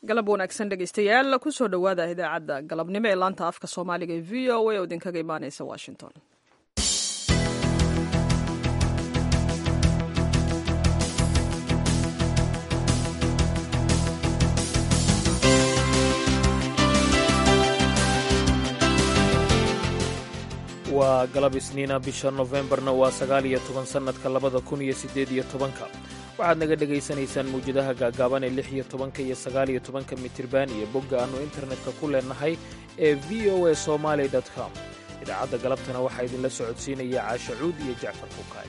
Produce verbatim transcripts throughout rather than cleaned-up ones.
galab wanaagsan dhegaystayaal kusoo dhowaada idaacadda galabnimo ee laanta afka soomaaliga ee v o a oo idinkaga imaaneysa washington. waa galab isniina bisha nofembarna waa sagaal iyo toban sannadka labada kun iyo siddeed iyo tobanka waxaad naga dhegaysanaysaan mawjadaha gaagaaban ee lix iyo tobanka iyo sagaal iyo tobanka mitirban iyo bogga aannu internetka ku leenahay ee v o a somaali dot com. idaacadda galabtana waxaa idinla socodsiinaya caasha cuud iyo jacfar fukaay.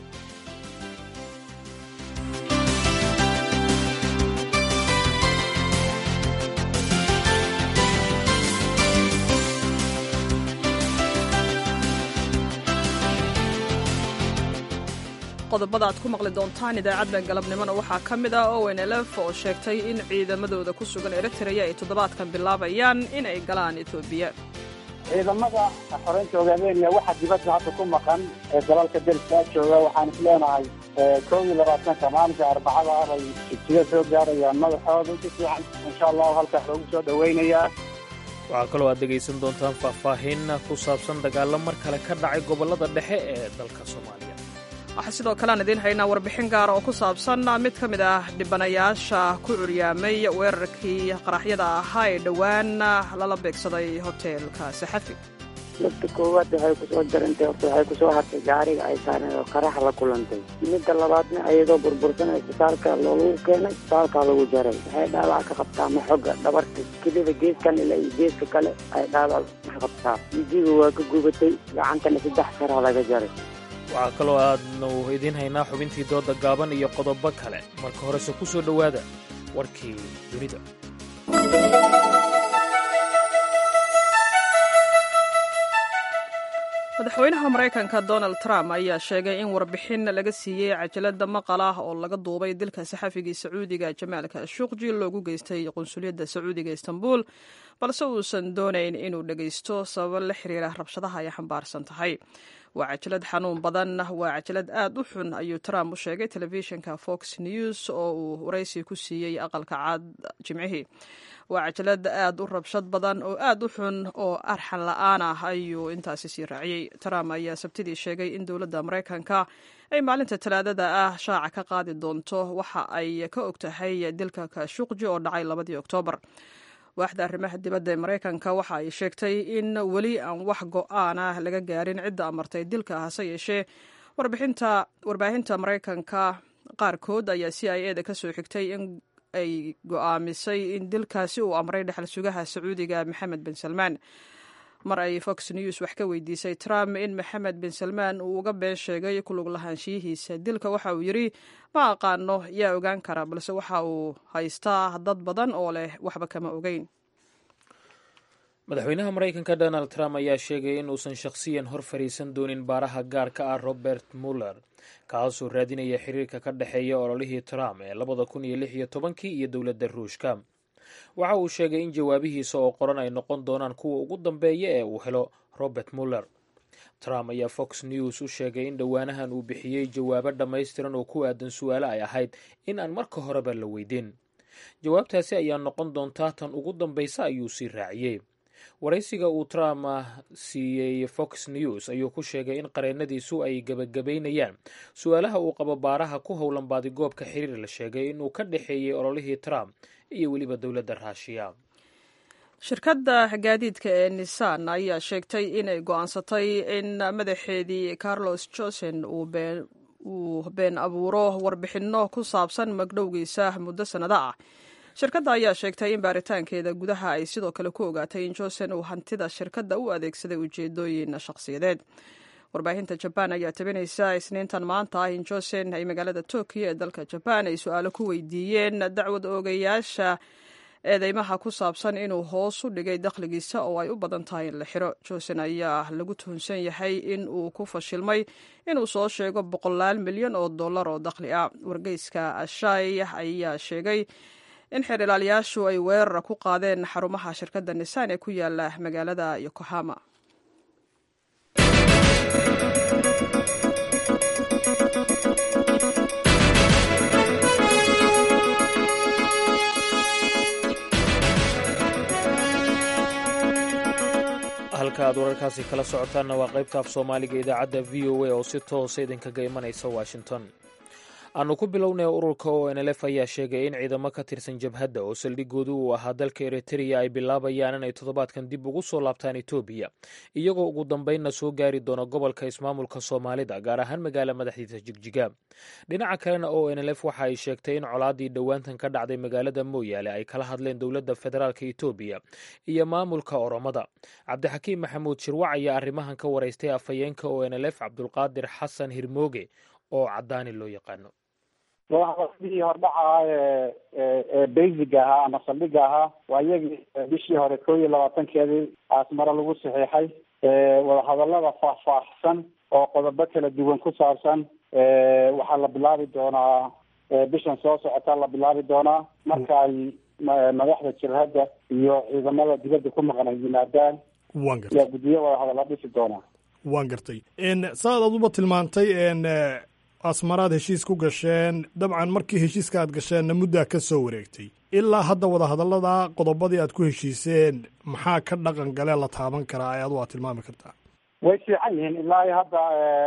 qodobada aad ku maqli doontaan idaacadda galabnimona waxaa ka mid ah o n l f oo sheegtay in ciidamadooda ku sugan eritrea ay toddobaadkan bilaabayaan in ay galaan etoobiya. ciidamada xoreynta ogaadeenaya waxaa dibadda hadda ku maqan ee dalalka deriska jooga waxaan is leenahay kow iyo labaatanka maalinka arbacada ah bay jigjiga soo gaarayaan madaxooda si fiican insha allahu halkaas loogu soo dhowaynayaa. waxaa kaloo aad dhegaysan doontaan faahfaahin ku saabsan dagaallo mar kale ka dhacay gobollada dhexe ee dalka soomaaliya. waxaa sidoo kale aan idiin haynaa warbixin gaara oo ku saabsan mid ka mid ah dhibanayaasha ku curyaamay weerarkii qaraxyada ahaa ee dhowaan lala beegsaday hoteelka saxafi. midda koowaad waxay kusoo darantay horta waxay kusoo hartay gaariga ay saareen oo qarax la kulantay. midda labaadna ayadoo burbursanay isbitaalka loogu keenay isbitaalka lagu jaray. waxay dhaawac ka qabtaa maxoga dhabarta kelida geeskan ilaa iyo geeska kale ay dhaawac ka qabtaa. midiga waa ka gubatay gacantana saddex saraa laga jaray. waxaa kaloo aadnu idiin haynaa xubintii dooda gaaban iyo qodobo kale. marka horese ku soo dhowaada warkii dunida. madaxweynaha maraykanka donald trump ayaa sheegay in warbixin laga siiyey cajalada maqal ah oo laga duubay dilka saxafigii sacuudiga jamaal khashoggi loogu geystay qunsuliyadda sacuudiga istanbul balse uusan doonayn inuu dhegaysto sababo la xiriira rabshadaha ay xambaarsan tahay. waa cajalad xanuun badan, waa cajalad aad u xun, ayuu trump u sheegay telefishinka fox news oo uu waraysi ku siiyey aqalka cad jimcihii. waa cajalad aad u rabshad badan oo aad u xun oo arxan la'aan ah, ayuu intaasi sii raaciyey. trump ayaa sabtidii sheegay in dowladda maraykanka ay maalinta talaadada ah shaaca ka qaadi doonto waxa ay ka og tahay dilka khashoggi oo dhacay labadii oktoobar. waaxda arrimaha dibadda ee maraykanka waxa ay sheegtay in weli aan wax go'aan ah laga gaarin cidda amartay dilka, hase yeeshee warbaahinta maraykanka qaarkood ayaa c i eda ka soo xigtay in ay go'aamisay in dilkaasi uu amray dhexal sugaha sacuudiga maxamed bin salmaan. mar ay fox news wax ka weydiisay trump in maxamed bin salmaan uu uga been sheegay ku lug lahaanshiyihiisa dilka, waxa uu yidhi ma aqaano yaa ogaan kara, balse waxa uu haystaa dad badan oo leh waxba kama ogeyn. madaxweynaha maraykanka donald trump ayaa sheegay in uusan shakhsiyan hor fadhiisan doonin baaraha gaarka ah robert muller kaasoo raadinaya xiriirka ka dhexeeya ololihii trump ee labada kun iyo lix iyo tobankii iyo dowladda ruushka. waxa uu sheegay in jawaabihiisa oo qoran ay noqon doonaan kuwa ugu dambeeya ee uu helo robert muller. trump ayaa fox news u sheegay in dhowaanahan uu bixiyey jawaabo dhammaystiran oo ku aadan su-aalo ay ahayd in aan marka horeba la weydin. jawaabtaasi ayaa noqon doontaa tan ugu dambaysa, ayuu sii raaciyey. waraysiga uu trump siiyey fox news ayuu ku sheegay in qareennadiisu ay gebagabaynayaan su-aalaha uu qabo baaraha ku howlan baadigoobka xiriir la sheegay inuu ka dhexeeyey ololihii trump iyo weliba dowladda raashiya. shirkadda gaadiidka ee nissan ayaa sheegtay inay go'aansatay in madaxeedii carlos josen uu been abuuro warbixinno ku saabsan magdhowgiisa muddo sannado ah. shirkadda ayaa sheegtay in baaritaankeeda gudaha ay sidoo kale ku ogaatay in josen uu hantida shirkadda u adeegsaday ujeedooyin shakhsiyadeed. warbaahinta jabaan ayaa tabinaysa isniintan maanta ah in josen ay magaalada tokyo ee dalka jabaan ay su-aalo ku weydiiyeen dacwad oogayaasha eedeymaha ku saabsan inuu hoos u dhigay dakhligiisa oo ay u badan tahay in la xiro. josen ayaa lagu tuhunsan yahay in uu ku fashilmay inuu soo sheego boqolaal milyan oo dollar oo dakhli ah. wargeyska ashay ayaa sheegay in xeer ilaaliyaashu ay weerar ku qaadeen xarumaha shirkadda nissan ee ku yaala magaalada yokohama. halka aad wararkaasi kala socotaanna waa qaybta af soomaaliga idaacadda v o a oo si toosa idinkaga imanaysa washington. aanu ku bilownay ururka o n l f ayaa sheegay in ciidamo ka tirsan jabhadda oo saldhigoodu uu ahaa dalka eritrea ay bilaabayaan inay toddobaadkan dib ugu soo laabtaan etoobiya, iyagoo ugu dambeynna soo gaari doona gobolka ismaamulka soomaalida, gaar ahaan magaala madaxdiisa jigjiga. dhinaca kalena o n l f waxa ay sheegtay in colaaddii dhowaantan ka dhacday magaalada mooyaale ay kala hadleen dowladda federaalka etoobiya iyo maamulka oromada. cabdixakiim maxamuud shirwac ayaa arrimahan ka waraystay afhayeenka o n l f cabdulqaadir xasan hirmooge oo cadaani loo yaqaano. wadahadalladii hordhaca ahaa ee ee basiga ahaa ama saldhiga ahaa waa iyagii bishii hore koo iyo labaatankeedii aasmare lagu saxiixay. wadahadallada faahfaahsan oo qodobo kala duwan ku saabsan waxaa la bilaabi doonaa bishan soo socota la bilaabi doonaa marka ay madaxda jabhadda iyo ciidamada dibadda ku maqan ay yimaadaan. waan gartay yaa guddiyo wadahadalla dhisi doonaa. waan gartay saad aduba tilmaantay asmaraad heshiis ku gasheen. dabcan markii heshiiska aad gasheenna muddaa ka soo wareegtay. ilaa hadda wadahadallada qodobadii aad ku heshiiseen maxaa ka dhaqan galee la taaban karaa ee adu aad tilmaami kartaa? way fiican yihiin ilaa iyo hadda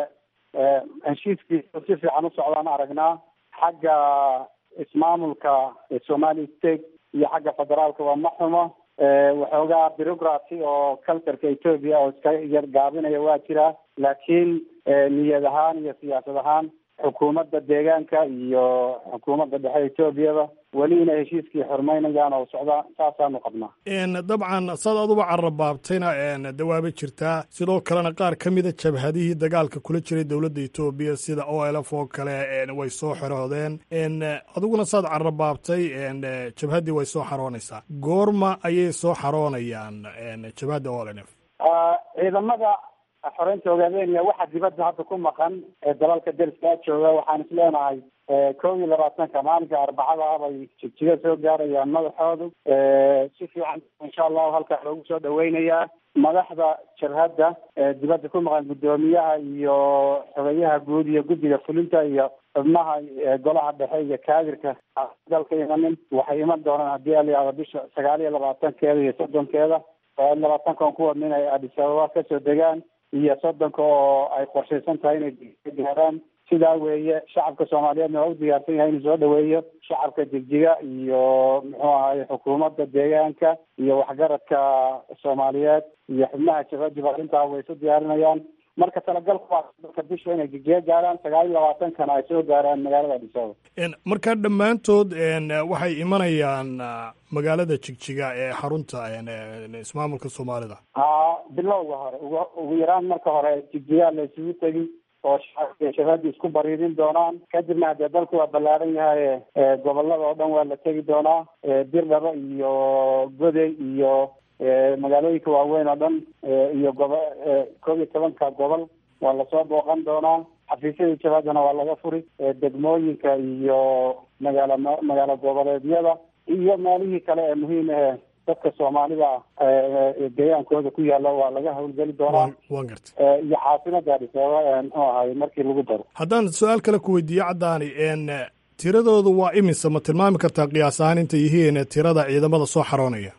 heshiiskii si fiican u socdaan aragnaa. xagga ismaamulka somali state iyo xagga federaalka waa ma xumo. waxoogaa bureaucracy oo culturka etoobiya oo iska yar gaabinaya waa jiraa, laakiin niyad ahaan iyo siyaasad ahaan xukuumadda deegaanka iyo xukuumadda dhexe etoobiyada weli inay heshiiskii xurmaynayaan oo socdaan saasaanu qabnaa. dabcan saad aduba carrabaabtayna dawaaba jirtaa. sidoo kalena qaar ka mida jabhadihii dagaalka kula jiray dowladda etoobiya sida o l f oo kale way soo xeroodeen. adiguna saad carrabaabtay jabhaddii way soo xaroonaysaa. goorma ayay soo xaroonayaan jabhadda o l f? ciidamada xoreynta ogaadeenaya waxaa dibadda hadda ku maqan ee dalalka deriska jooga. waxaan is leenahay kow iyo labaatanka maalinka arbacada ah bay jigjiga soo gaarayaan madaxoodu. si fiican insha allahu halkaa loogu soo dhaweynayaa. madaxda jabhadda dibadda ku maqan guddoomiyaha iyo xogeyaha guud iyo guddiga fulinta iyo xubnaha golaha dhexe iyo kaadirka dalka imanin waxay iman doonaan haddii aliyaada bisha sagaal iyo labaatankeeda iyo soddonkeeda. sagaal iyo labaatankan ku wadna inay Addis Ababa kasoo degaan iyo soddonka oo ay qorshaysan tahay inay gaaraan. sidaa weeye shacabka soomaaliyeedna waa u diyaarsan yahay inuu soo dhaweeyo shacabka jigjiga iyo muxuu ahaye xukuumadda deegaanka iyo waxgaradka soomaaliyeed iyo xubnaha jabhaddiba arrintaa way isu diyaarinayaan. marka talagalku waa dalka bisha inay jigjiga gaaraan, sagaal iyo labaatankana ay soo gaaraan magaalada Addis Ababa. marka dhammaantood waxay imanayaan magaalada jigjiga ee xarunta ismaamulka soomaalida. ha bilowga hore ugu yaraan marka hore jigjiga la isugu tegi oo shabhadda isku bariidin doonaan. kadibna haddee dalku waa ballaaran yahay gobolada oo dhan waa la tegi doonaa. birdhaba iyo godey iyo magaalooyinka waaweyn oo dhan iyo gobo koob iyo tobanka gobol waa lasoo booqan doonaa. xafiisyadii jabhaddana waa laga furi. degmooyinka iyo magaala magaalo goboleedyada iyo meelihii kale ee muhiim ah dadka soomaalida deegaankooda ku yaala waa laga hawlgeli doonaa. waan gartay. iyo caasimada Addis Ababa muxuu ahay markii lagu daro. haddaan su-aal kale ku weydiiyo caddaani tiradoodu waa imise ma tilmaami kartaa qiyaas ahaan intay yihiin tirada ciidamada soo xaroonaya?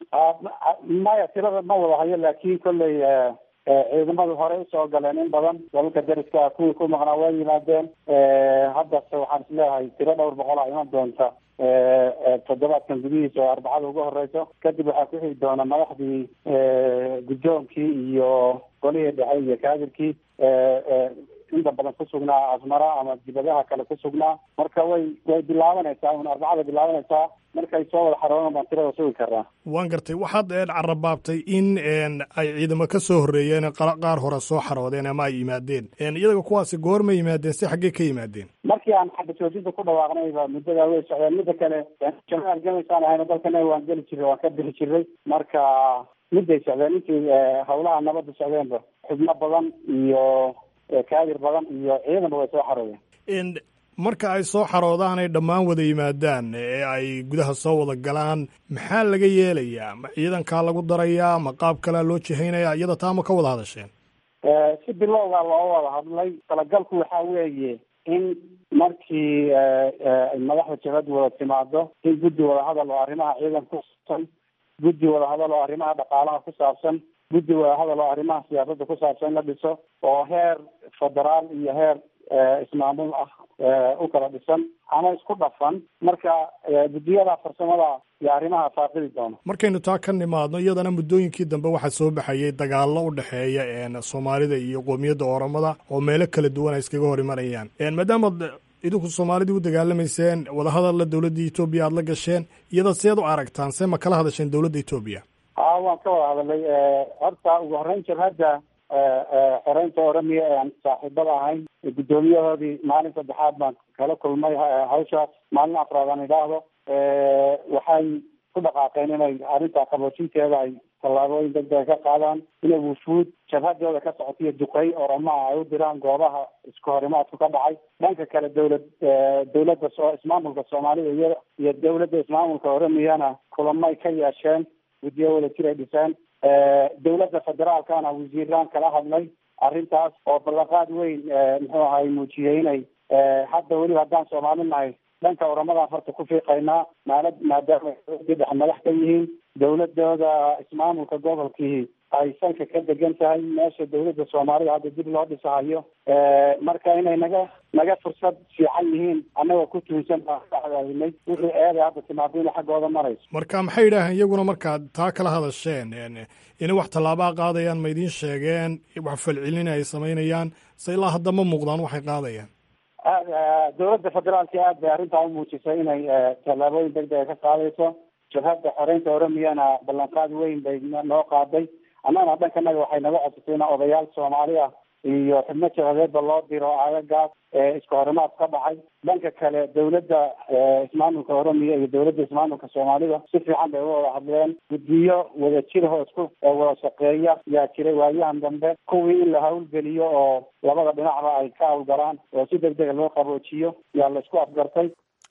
maya tirada ma wada hayo, laakiin kolley ciidamadu horey usoo galeen in badan. dalalka deriska kuwii ku maqnaa waa yimaadeen. haddase waxaan isleeyahay tiro dhowr boqol a iman doonta toddobaadkan gudihiisa oo arbacada ugu horeyso. kadib waxaa ku xigi doona madaxdii guddoonkii iyo golihii dhexe iyo kaadirkii inta badan ku sugnaa asmara ama dibadaha kale ku sugnaa. marka way way bilaabanaysaa un arbacada bilaabanaysaa. markay soo wada xaroonan baan tirada sugi karnaa. waan gartay. waxaad carrabaabtay in ay ciidamo ka soo horreeyeen qaar hore soo xaroodeen ama ay yimaadeen. iyaga kuwaasi goorma yimaadeen, si xaggee ka yimaadeen? markii aan xagga joojinta ku dhawaaqnayba muddadaa way socdeen. midda kale jamaal gamaysaan ahayna dalkana waan geli jirray waan ka bixi jirray. marka midday socdeen intii hawlaha nabadda socdeenba xubno badan iyo kaadir badan iyo ciidanba way soo xaroodeen. marka ay soo xaroodaan ay dhammaan wada yimaadaan ee ay gudaha soo wada galaan maxaa laga yeelayaa? ma ciidankaa lagu darayaa? ma qaab kalea loo jihaynaya? iyada taa ma ka wada hadasheen? si bilowga loo wada hadlay. talagalku waxaa weeye in markii madaxda jabhadda wada timaado in guddi wada hadal oo arrimaha ciidan ku saabsan, guddi wada hadal oo arrimaha dhaqaalaha ku saabsan guddi wada hadal oo arrimaha siyaasadda ku saabsan in la dhiso oo heer federaal iyo heer ismaamul ah u kala dhisan ama isku dhafan marka guddiyada farsamada iyo arrimaha faaqidi doono. markaynu taa ka nimaadno iyadana muddooyinkii dambe waxaa soo baxayay dagaallo u dhexeeya soomaalida iyo qoomiyadda oromada oo meelo kala duwan ay iskaga hor imanayaan maadaama idinku soomaalidii u dagaalamayseen wadahadalla dowladda etoobiya aada la gasheen iyada seed u aragtaan see ma kala hadasheen dowladda etoobiya? a waan ka wada hadalay horta ugu horreyn jabhadda xoreynta oromiya ee aan saaxiibada ahayn guddoomiyahoodii maalin saddexaad baan kala kulmay hawshaas maalin afraad aan idhaahdo waxay ku dhaqaaqeen inay arrintaa qaboojinteeda ay tallaabooyin degdega ka qaadaan inay wufuud jabhadooda ka socotiyo duqey oromaha ay u diraan goobaha isku horimaadku ka dhacay. dhanka kale dowlad dowladda soo ismaamulka soomaalida iyo iyo dowladda ismaamulka oromiyana kulamay ka yeesheen guddiyo wada jir ay dhiseen. dowladda federaalkana wasiiraan kala hadlay arrintaas oo ballanqaad weyn muxuu ahay muujiyey inay hadda weliba haddaan soomaali nahay dhanka oramadan farta ku fiiqaynaa maala maadaama dowladii dhex madax ka yihiin dowladooda ismaamulka gobolkii ay sanka ka degan tahay meesha dowladda soomaalida hadda dib loo dhisahayo marka inay naga naga fursad fiican yihiin annagoo ku tuunsan baaadinay wixii eeday hadda timaado inay xaggooda marayso. marka maxay yidhaaheen iyaguna markaad taa kala hadasheen inay wax tallaabaa qaadayaan ma idiin sheegeen wax falcelin ay samaynayaan se ilaa hadda ma muuqdaan waxay qaadayaan? dowladda federaalka aad bay arrintaa umuujisay inay tallaabooyin degdega ka qaadayso. jabhadda xoreynta oromiyana ballanqaad weyn bay noo qaaday. annagana dhankanaga waxay naga codsatay ina odayaal soomaali ah iyo xubno jabhadeedba loo diro aagagaas isku horimaad ka dhacay. dhanka kale dowladda ismaamulka oromiya iyo dowladda ismaamulka soomaalida si fiican bay uga wada hadleen. guddiyo wada jirahoo isku wada shaqeeya yaa jiray waayahan dambe kuwii in la hawlgeliyo oo labada dhinacba ay ka hawlgalaan oo si deg dega loo qaboojiyo yaa la isku afgartay.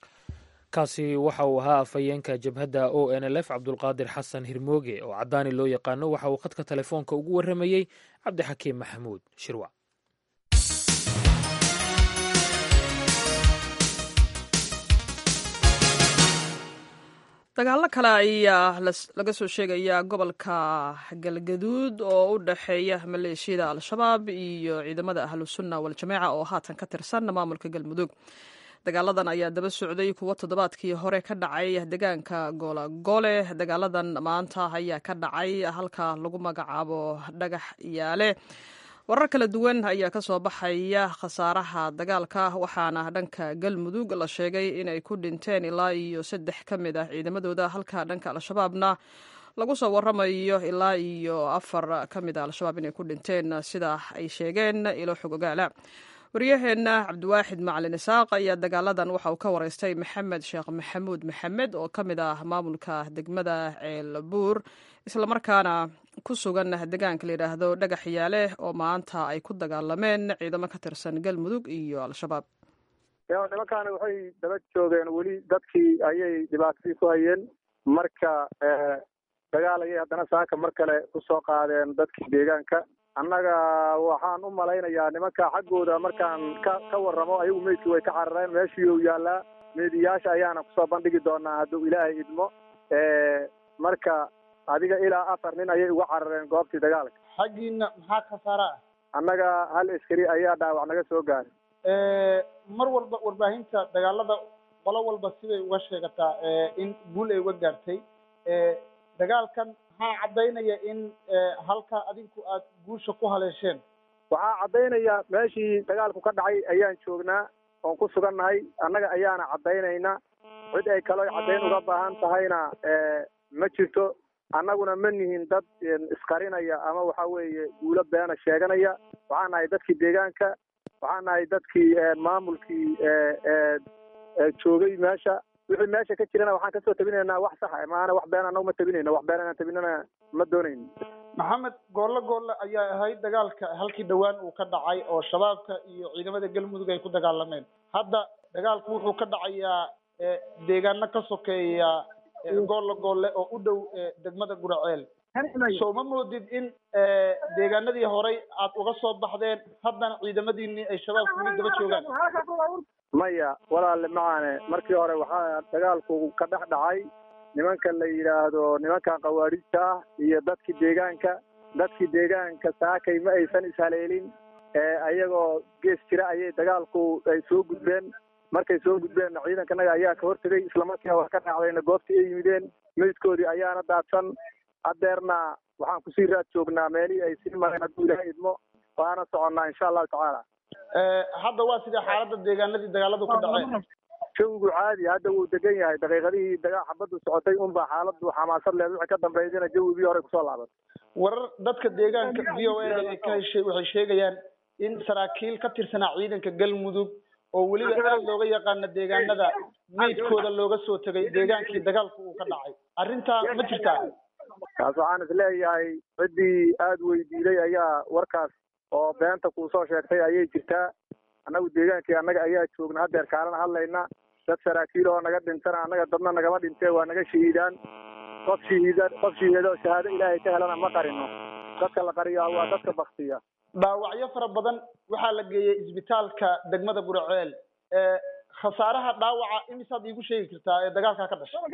kaasi waxa uu ahaa afhayeenka jabhadda o n l f cabdulqaadir xasan hirmooge oo caddaani loo yaqaano waxa uu khadka telefoonka ugu warramayey cabdixakiim maxamuud shirwac. dagaallo kale ayaa laga soo sheegayaa gobolka galgaduud oo u dhexeeya maleeshiyada al-shabaab iyo ciidamada ahlusunna waljamaaca oo haatan ka tirsan maamulka galmudug. dagaaladan ayaa daba socday kuwo toddobaadkii hore ka dhacay deegaanka goolagoole. dagaaladan maanta ayaa ka dhacay halka lagu magacaabo dhagax yaale. warar kala duwan ayaa ka soo baxaya khasaaraha dagaalka waxaana dhanka galmudug la sheegay inay ku dhinteen ilaa iyo saddex ka mid ah ciidamadooda halka dhanka al-shabaabna lagu soo waramayo ilaa iyo afar ka mid ah al-shabaab inay ku dhinteen sida ay sheegeen ilo xog ogaala. waryaheena cabdiwaaxid macalin isaaq ayaa dagaaladan waxa uu ka wareystay maxamed sheekh maxamuud maxamed oo ka mid ah maamulka degmada ceelbuur islamarkaana ku sugan deegaanka la yidhaahdo dhagax yaale oo maanta ay ku dagaalameen ciidamo ka tirsan galmudug iyo al-shabaab. nimankaani waxay daba joogeen weli dadkii ayay dhibaatadii ku hayeen marka dagaal ayay haddana saaka mar kale kusoo qaadeen dadkii deegaanka. annaga waxaan u malaynayaa nimanka xaggooda markaan ka ka warramo ayagu meydkii way ka carareen meeshii uu yaallaa meediyaasha ayaana kusoo bandhigi doonaa hadduu ilaahay idmo marka adiga ilaa afar nin ayay uga carareen goobtii dagaalka. xaggiina maxaa khasaara ah? annaga hal askari ayaa dhaawac naga soo gaaray. mar walba warbaahinta dagaalada qolo walba siday uga sheegataa in guul ay uga gaartay. dagaalkan maxaa caddaynaya in halka adinku aad guusha ku haleesheen? waxaa caddaynaya meeshii dagaalku ka dhacay ayaan joognaa oon ku sugannahay annaga ayaana caddaynayna. cid ay kaloo caddayn uga baahan tahayna ma jirto. annaguna ma nihin dad isqarinaya ama waxa weeye guulo beena sheeganaya. waxaan nahay dadkii deegaanka, waxaan nahay dadkii maamulkii joogay meesha. wixii meesha ka jirana waxaan kasoo tabinaynaa wax saxa maana wax been annagu ma tabinayno, wax been aan tabinana ma doonayno. maxamed goolle goolle ayaa ahayd dagaalka halkii dhowaan uu ka dhacay oo shabaabka iyo ciidamada galmudug ay ku dagaalameen. hadda dagaalku wuxuu ka dhacayaa deegaano ka sokeeya goolle goolle oo u dhow degmada guraceel. soo ma moodid in deegaanadii horey aad uga soo baxdeen haddana ciidamadiinii ay shabaabku weli daba joogaan? maya walaale macaane markii hore waxaa dagaalku ka dhex dhacay nimanka la yidhaahdo nimanka khawaariijta ah iyo dadkii deegaanka. dadkii deegaanka saakay ma aysan ishaleelin ayagoo gees jira ayay dagaalku ay soo gudbeen markay soo gudbeen ciidankanaga ayaa ka hortegay islamarkiina waa ka raacdayna goobtii ay yimideen meydkoodii ayaana daadsan haddeerna waxaan kusii raad joognaa meelihii ay sii mareen hadduu ilaahay idmo waana soconnaa insha allahu tacaala hadda waa sidee xaaladda deegaanadii dagaaladu ka dhaceen jawigu caadi hadda wuu degan yahay daqiiqadihii dagaa xabaddu socotay unbaa xaaladdu xamaasad leed wixii ka dambeydina jawigii horey kusoo laaban warar dadka deegaanka v o a da ay ka heshay waxay sheegayaan in saraakiil ka tirsanaa ciidanka galmudug oo weliba aad looga yaqaana deegaanada meydkooda looga soo tegay deegaankii dagaalku uu ka dhacay arrintaa ma jirtaa taas waxaan is leeyahay ciddii aada weydiiday ayaa warkaas oo beenta kuu soo sheegtay ayay jirtaa annagu deegaankii annaga ayaa joogna haddeer kaalana hadlayna dad saraakiil oo naga dhintana annaga dadna nagama dhintee waa naga shahiidaan qof shahiida qof shahiido shahaado ilaahay ka helana ma qarino dadka la qariyaa waa dadka baktiya dhaawacyo fara badan waxaa la geeyey isbitaalka degmada Guraceel ee khasaaraha dhaawaca imisaad iigu sheegi kartaa ee dagaalka ka dhashay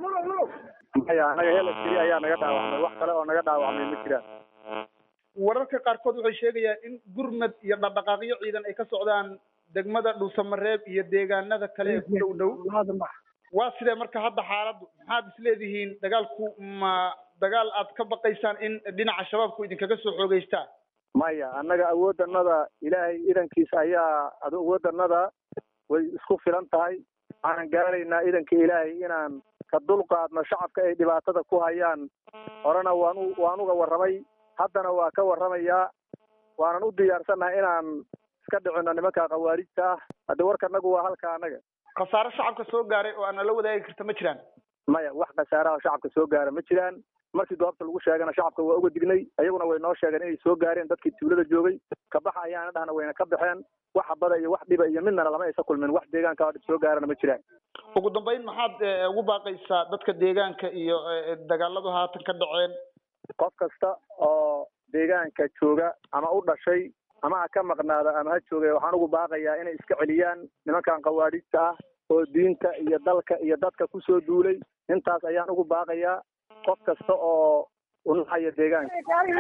maya anaga helakii ayaa naga dhaawacmay wax kale oo naga dhaawacmay ma jiraan wararka qaarkood waxay sheegayaan in gurmad iyo dhaqdhaqaaqyo ciidan ay ka socdaan degmada Dhuusamareeb iyo deegaanada kale ee ku dhow dhow waa sidee marka hadda xaaladdu maxaad isleedihiin dagaalku ma dagaal aad ka baqaysaan in dhinaca shabaabku idinkaga soo xoogeystaan maya annaga awooddanada ilaahay idankiisa ayaa awooddanada way isku filan tahay waxaan gaaraynaa idanka ilaahay inaan ka dulqaadno shacabka ay dhibaatada ku hayaan horena waan u waan uga warramay haddana waa ka warramayaa waanan u diyaarsannahay inaan iska dhicino nimanka khawaarijta ah hadda warkanagu waa halka annaga khasaare shacabka soo gaaray oo aan la wadaagi karta ma jiraan maya wax khasaaraha shacabka soo gaara ma jiraan markii goobta lagu sheegana shacabka waa uga dignay ayaguna way noo sheegeen inay soo gaareen dadkii tuulada joogay kabaxa ayaana dhahna wayna ka baxeen wax habada iyo wax dhiba iyo midnana lama aysa kulmin wax deegaanka dhib soo gaarana ma jiraan ugu dambeyn maxaad ugu baaqaysaa dadka deegaanka iyo dagaaladu haatan ka dhaceen qof kasta oo deegaanka jooga ama u dhashay ama ha ka maqnaada ama ha joogay waxaan ugu baaqayaa inay iska celiyaan nimankan khawaarijta ah oo diinta iyo dalka iyo dadka kusoo duulay intaas ayaan ugu baaqayaa qof kasta oo unaxaya deegaanka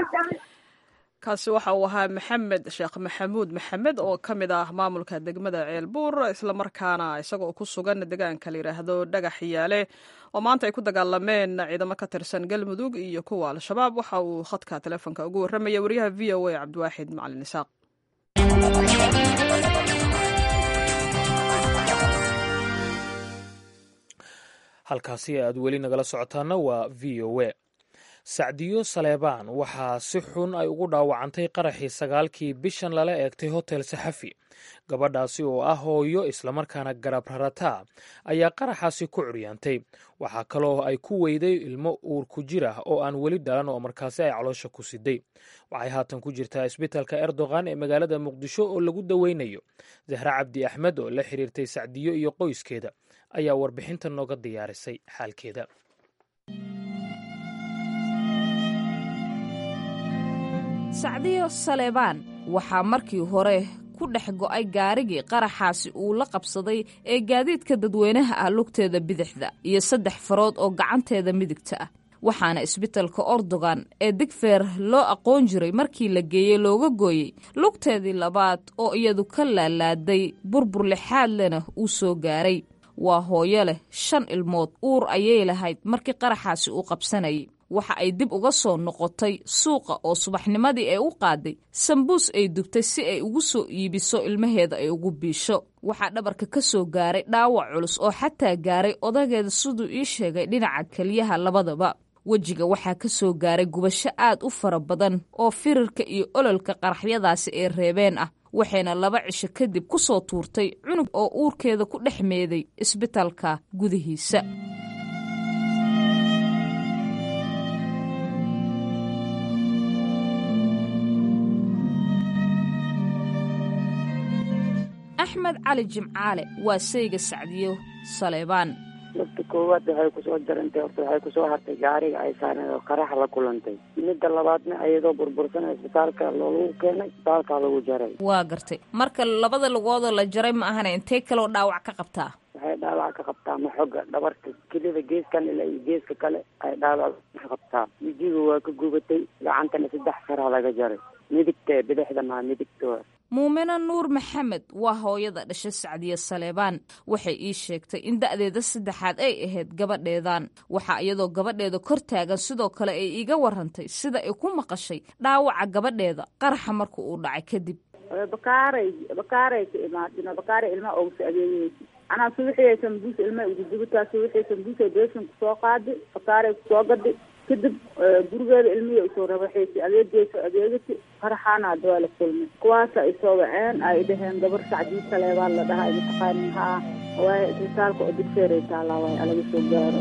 kaasi waxa uu ahaa maxamed sheekh maxamuud maxamed oo ka mid ah maamulka degmada ceelbuur islamarkaana isagoo ku sugan deegaanka la yidhaahdo dhagax yaale oo maanta ay ku dagaalameen ciidamo ka tirsan galmudug iyo kuwa al-shabaab waxa uu khadka telefoonka ugu warramaya wariyaha v o a cabdiwaaxid macalin isaaq halkaasi aad weli nagala socotaana waa v o a sacdiyo saleebaan waxaa si xun ay ugu dhaawacantay qaraxii sagaalkii bishan lala eegtay hotel saxafi gabadhaasi oo ah hooyo islamarkaana garab rarataa ayaa qaraxaasi ku curyaantay waxaa kaloo ay ku weyday ilmo uur ku jir ah oo aan weli dhalan oo markaasi ay caloosha ku siday waxay haatan ku jirtaa isbitaalka erdogan ee magaalada muqdisho oo lagu daweynayo zahra cabdi axmed oo la xiriirtay sacdiyo iyo qoyskeeda ayaa warbixinta nooga diyaarisay xaalkeeda sacdiyo saleebaan waxaa markii hore ku dhex go'ay gaarigii qaraxaasi uu la qabsaday ee gaadiidka dadweynaha ah lugteeda bidixda iyo saddex farood oo gacanteeda midigta ah waxaana isbitalka ordogan ee digfeer loo aqoon jiray markii la geeyey looga gooyey lugteedii labaad oo iyadu ka laalaaday burbur lixaad lena uu soo gaaray waa hooyo leh shan ilmood uur ayay lahayd markii qaraxaasi uu qabsanayay waxa ay dib uga soo noqotay suuqa oo subaxnimadii ay u qaaday sambuus ay dubtay si ay ugu soo iibiso ilmaheeda ay ugu biisho waxaa dhabarka ka soo gaaray dhaawac culus oo xataa gaaray odageeda siduu ii sheegay dhinaca keliyaha labadaba wejiga waxaa ka soo gaaray gubasho aad u fara badan oo firirka iyo ololka qaraxyadaasi ee reebeen ah waxayna laba cisho kadib ku soo tuurtay cunug oo uurkeeda ku dhex meeday isbitaalka gudihiisa axmed cali jimcaale waa sayga sacdiyo saleebaan lugta koowaad waxay kusoo jarantay horta waxay kusoo hartay gaariga ay saareen oo qarax la kulantay midda labaadna ayadoo burbursan isbitaalka loolagu keenay isbitaalka lagu jaray waa gartay marka labada lugoodoo la jaray ma ahana intee kaloo dhaawac ka qabtaa waxay waxay dhaawac ka qabtaa maxoga dhabarka kelida geeskan ilaa iyo geeska kale ay dhaawac ka qabtaa. wejiga waa ka gubatay, gacantana saddex faraa laga jaray, midigta bidixda maa midigta. muumina nuur maxamed waa hooyada dhashay sacdiye saleebaan. waxay ii sheegtay in da'deeda saddexaad ay ahayd gabadheedan. waxaa iyadoo gabadheeda kor taagan sidoo kale ay iiga warantay sida ay ku maqashay dhaawaca gabadheeda qaraxa marka uu dhacay kadib. bakaaray bakaaray ka imaadina bakaaray ilmaha oogu soo adeegaysa anaa subaxii sambuus ilmaha ugu dubataa subaxii sambuus beeshan kusoo qaadi bakaaray kusoo gadi kadib gurigeeda ilmihii usoo rabaxaysay adeegeysa adeegati qaraxaana hadda waa la kulmay. kuwaasa ay soo waceen ay dhaheen gabar sacdii saleebaan la dhahaa mataqaanin haa waaye isbitaalka oo digseeray taalaa waaye alaga soo gaaro.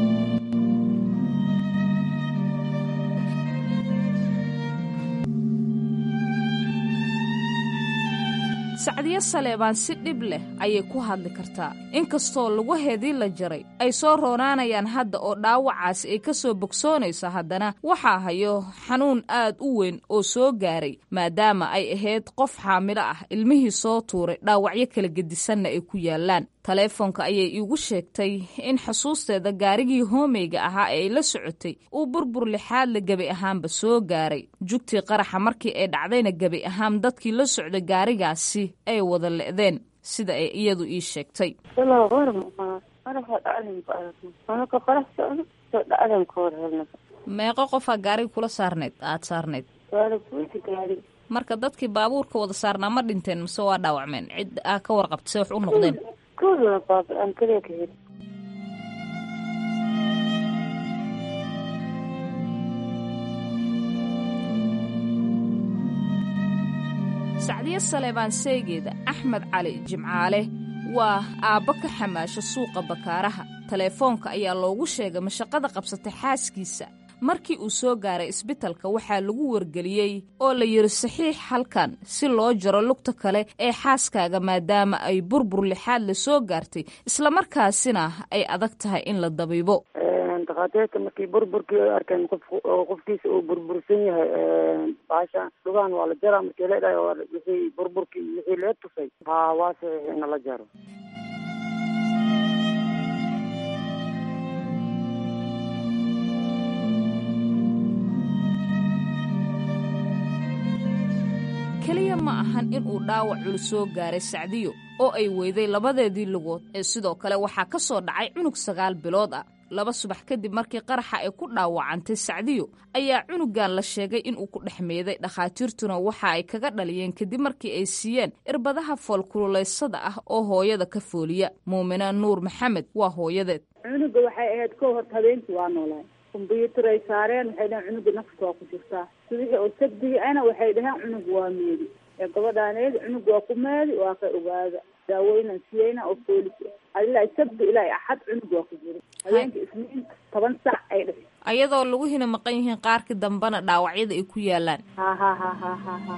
sacdiye saleebaan si dhib leh ayay ku hadli kartaa, inkastoo lugaheedii la jaray ay soo roonaanayaan hadda oo dhaawacaasi ay ka soo bogsoonayso, haddana waxaa hayo xanuun aad u weyn oo soo gaaray maadaama ay ahayd qof xaamilo ah, ilmihii soo tuuray, dhaawacyo kala gedisanna ay ku yaallaan. taleefoonka ayay iigu sheegtay in xusuusteeda gaarigii hoomeyga ahaa ee ay la socotay uu burbur lixaadle gebi ahaanba soo gaaray. jugtii qaraxa markii ay dhacdayna gebi ahaan dadkii la socday gaarigaasi ay wada le'deen sida ay iyadu ii sheegtay. meeqo qofaa gaariga kula saarnayd aada saarnayd? marka dadkii baabuurka wada saarnaa ma dhinteen mise waa dhaawacmeen? cid aa ka warqabta se wax u noqdeen? sacdiye saleebaan seegeeda axmed cali jimcaale waa aabbo ka xamaasha suuqa bakaaraha. taleefoonka ayaa loogu sheegay mashaqada qabsatay xaaskiisa. markii uu soo gaaray isbitalka waxaa lagu wargeliyey oo la yidhi saxiix halkan si loo jaro lugta kale ee xaaskaaga maadaama ay burbur lixaad la soo gaartay islamarkaasina ay adag tahay in la dabiibo. dakhaatiirta markii burburkii ay arkeen qof qofkiisa uu burbursan yahay baasha lugahan waa la jaraa markii leedhahay wixii burburkii wixii lee tusay haa waa saxiix in la jaro. keliya ma ahan in uu dhaawac culus soo gaaray sacdiyo oo ay weyday labadeedii lugood ee sidoo kale waxaa ka soo dhacay cunug sagaal bilood ah. laba subax kadib markii qaraxa ay ku dhaawacantay sacdiyo ayaa cunugan la sheegay inuu ku dhex meeday. dhakhaatiirtuna waxa ay kaga dhaliyeen kadib markii ay siiyeen irbadaha foolkululeysada ah oo hooyada ka fooliya. muumina nuur maxamed waa hooyadeed. cunuga waxay ahayd ka horta habeenkii waa noolaay kombyuutar ay saareen waxay dhaheen cunuga nafta waa ku jirtaa. subixii oo sabdigi ana waxay dhaheen cunug waa meedi ee gabadhaaneed cunug waa ku meedi waa ka ogaada daawooyinan siyeyna oo foolis ilaa sabdi ilaa axad cunug waa ku jira. habeenkii isniin toban sac ay dhashay ayadoo lagu hina maqan yihiin qaarkii dambena dhaawacyada ay ku yaalaan. ha ha ha ha ha ha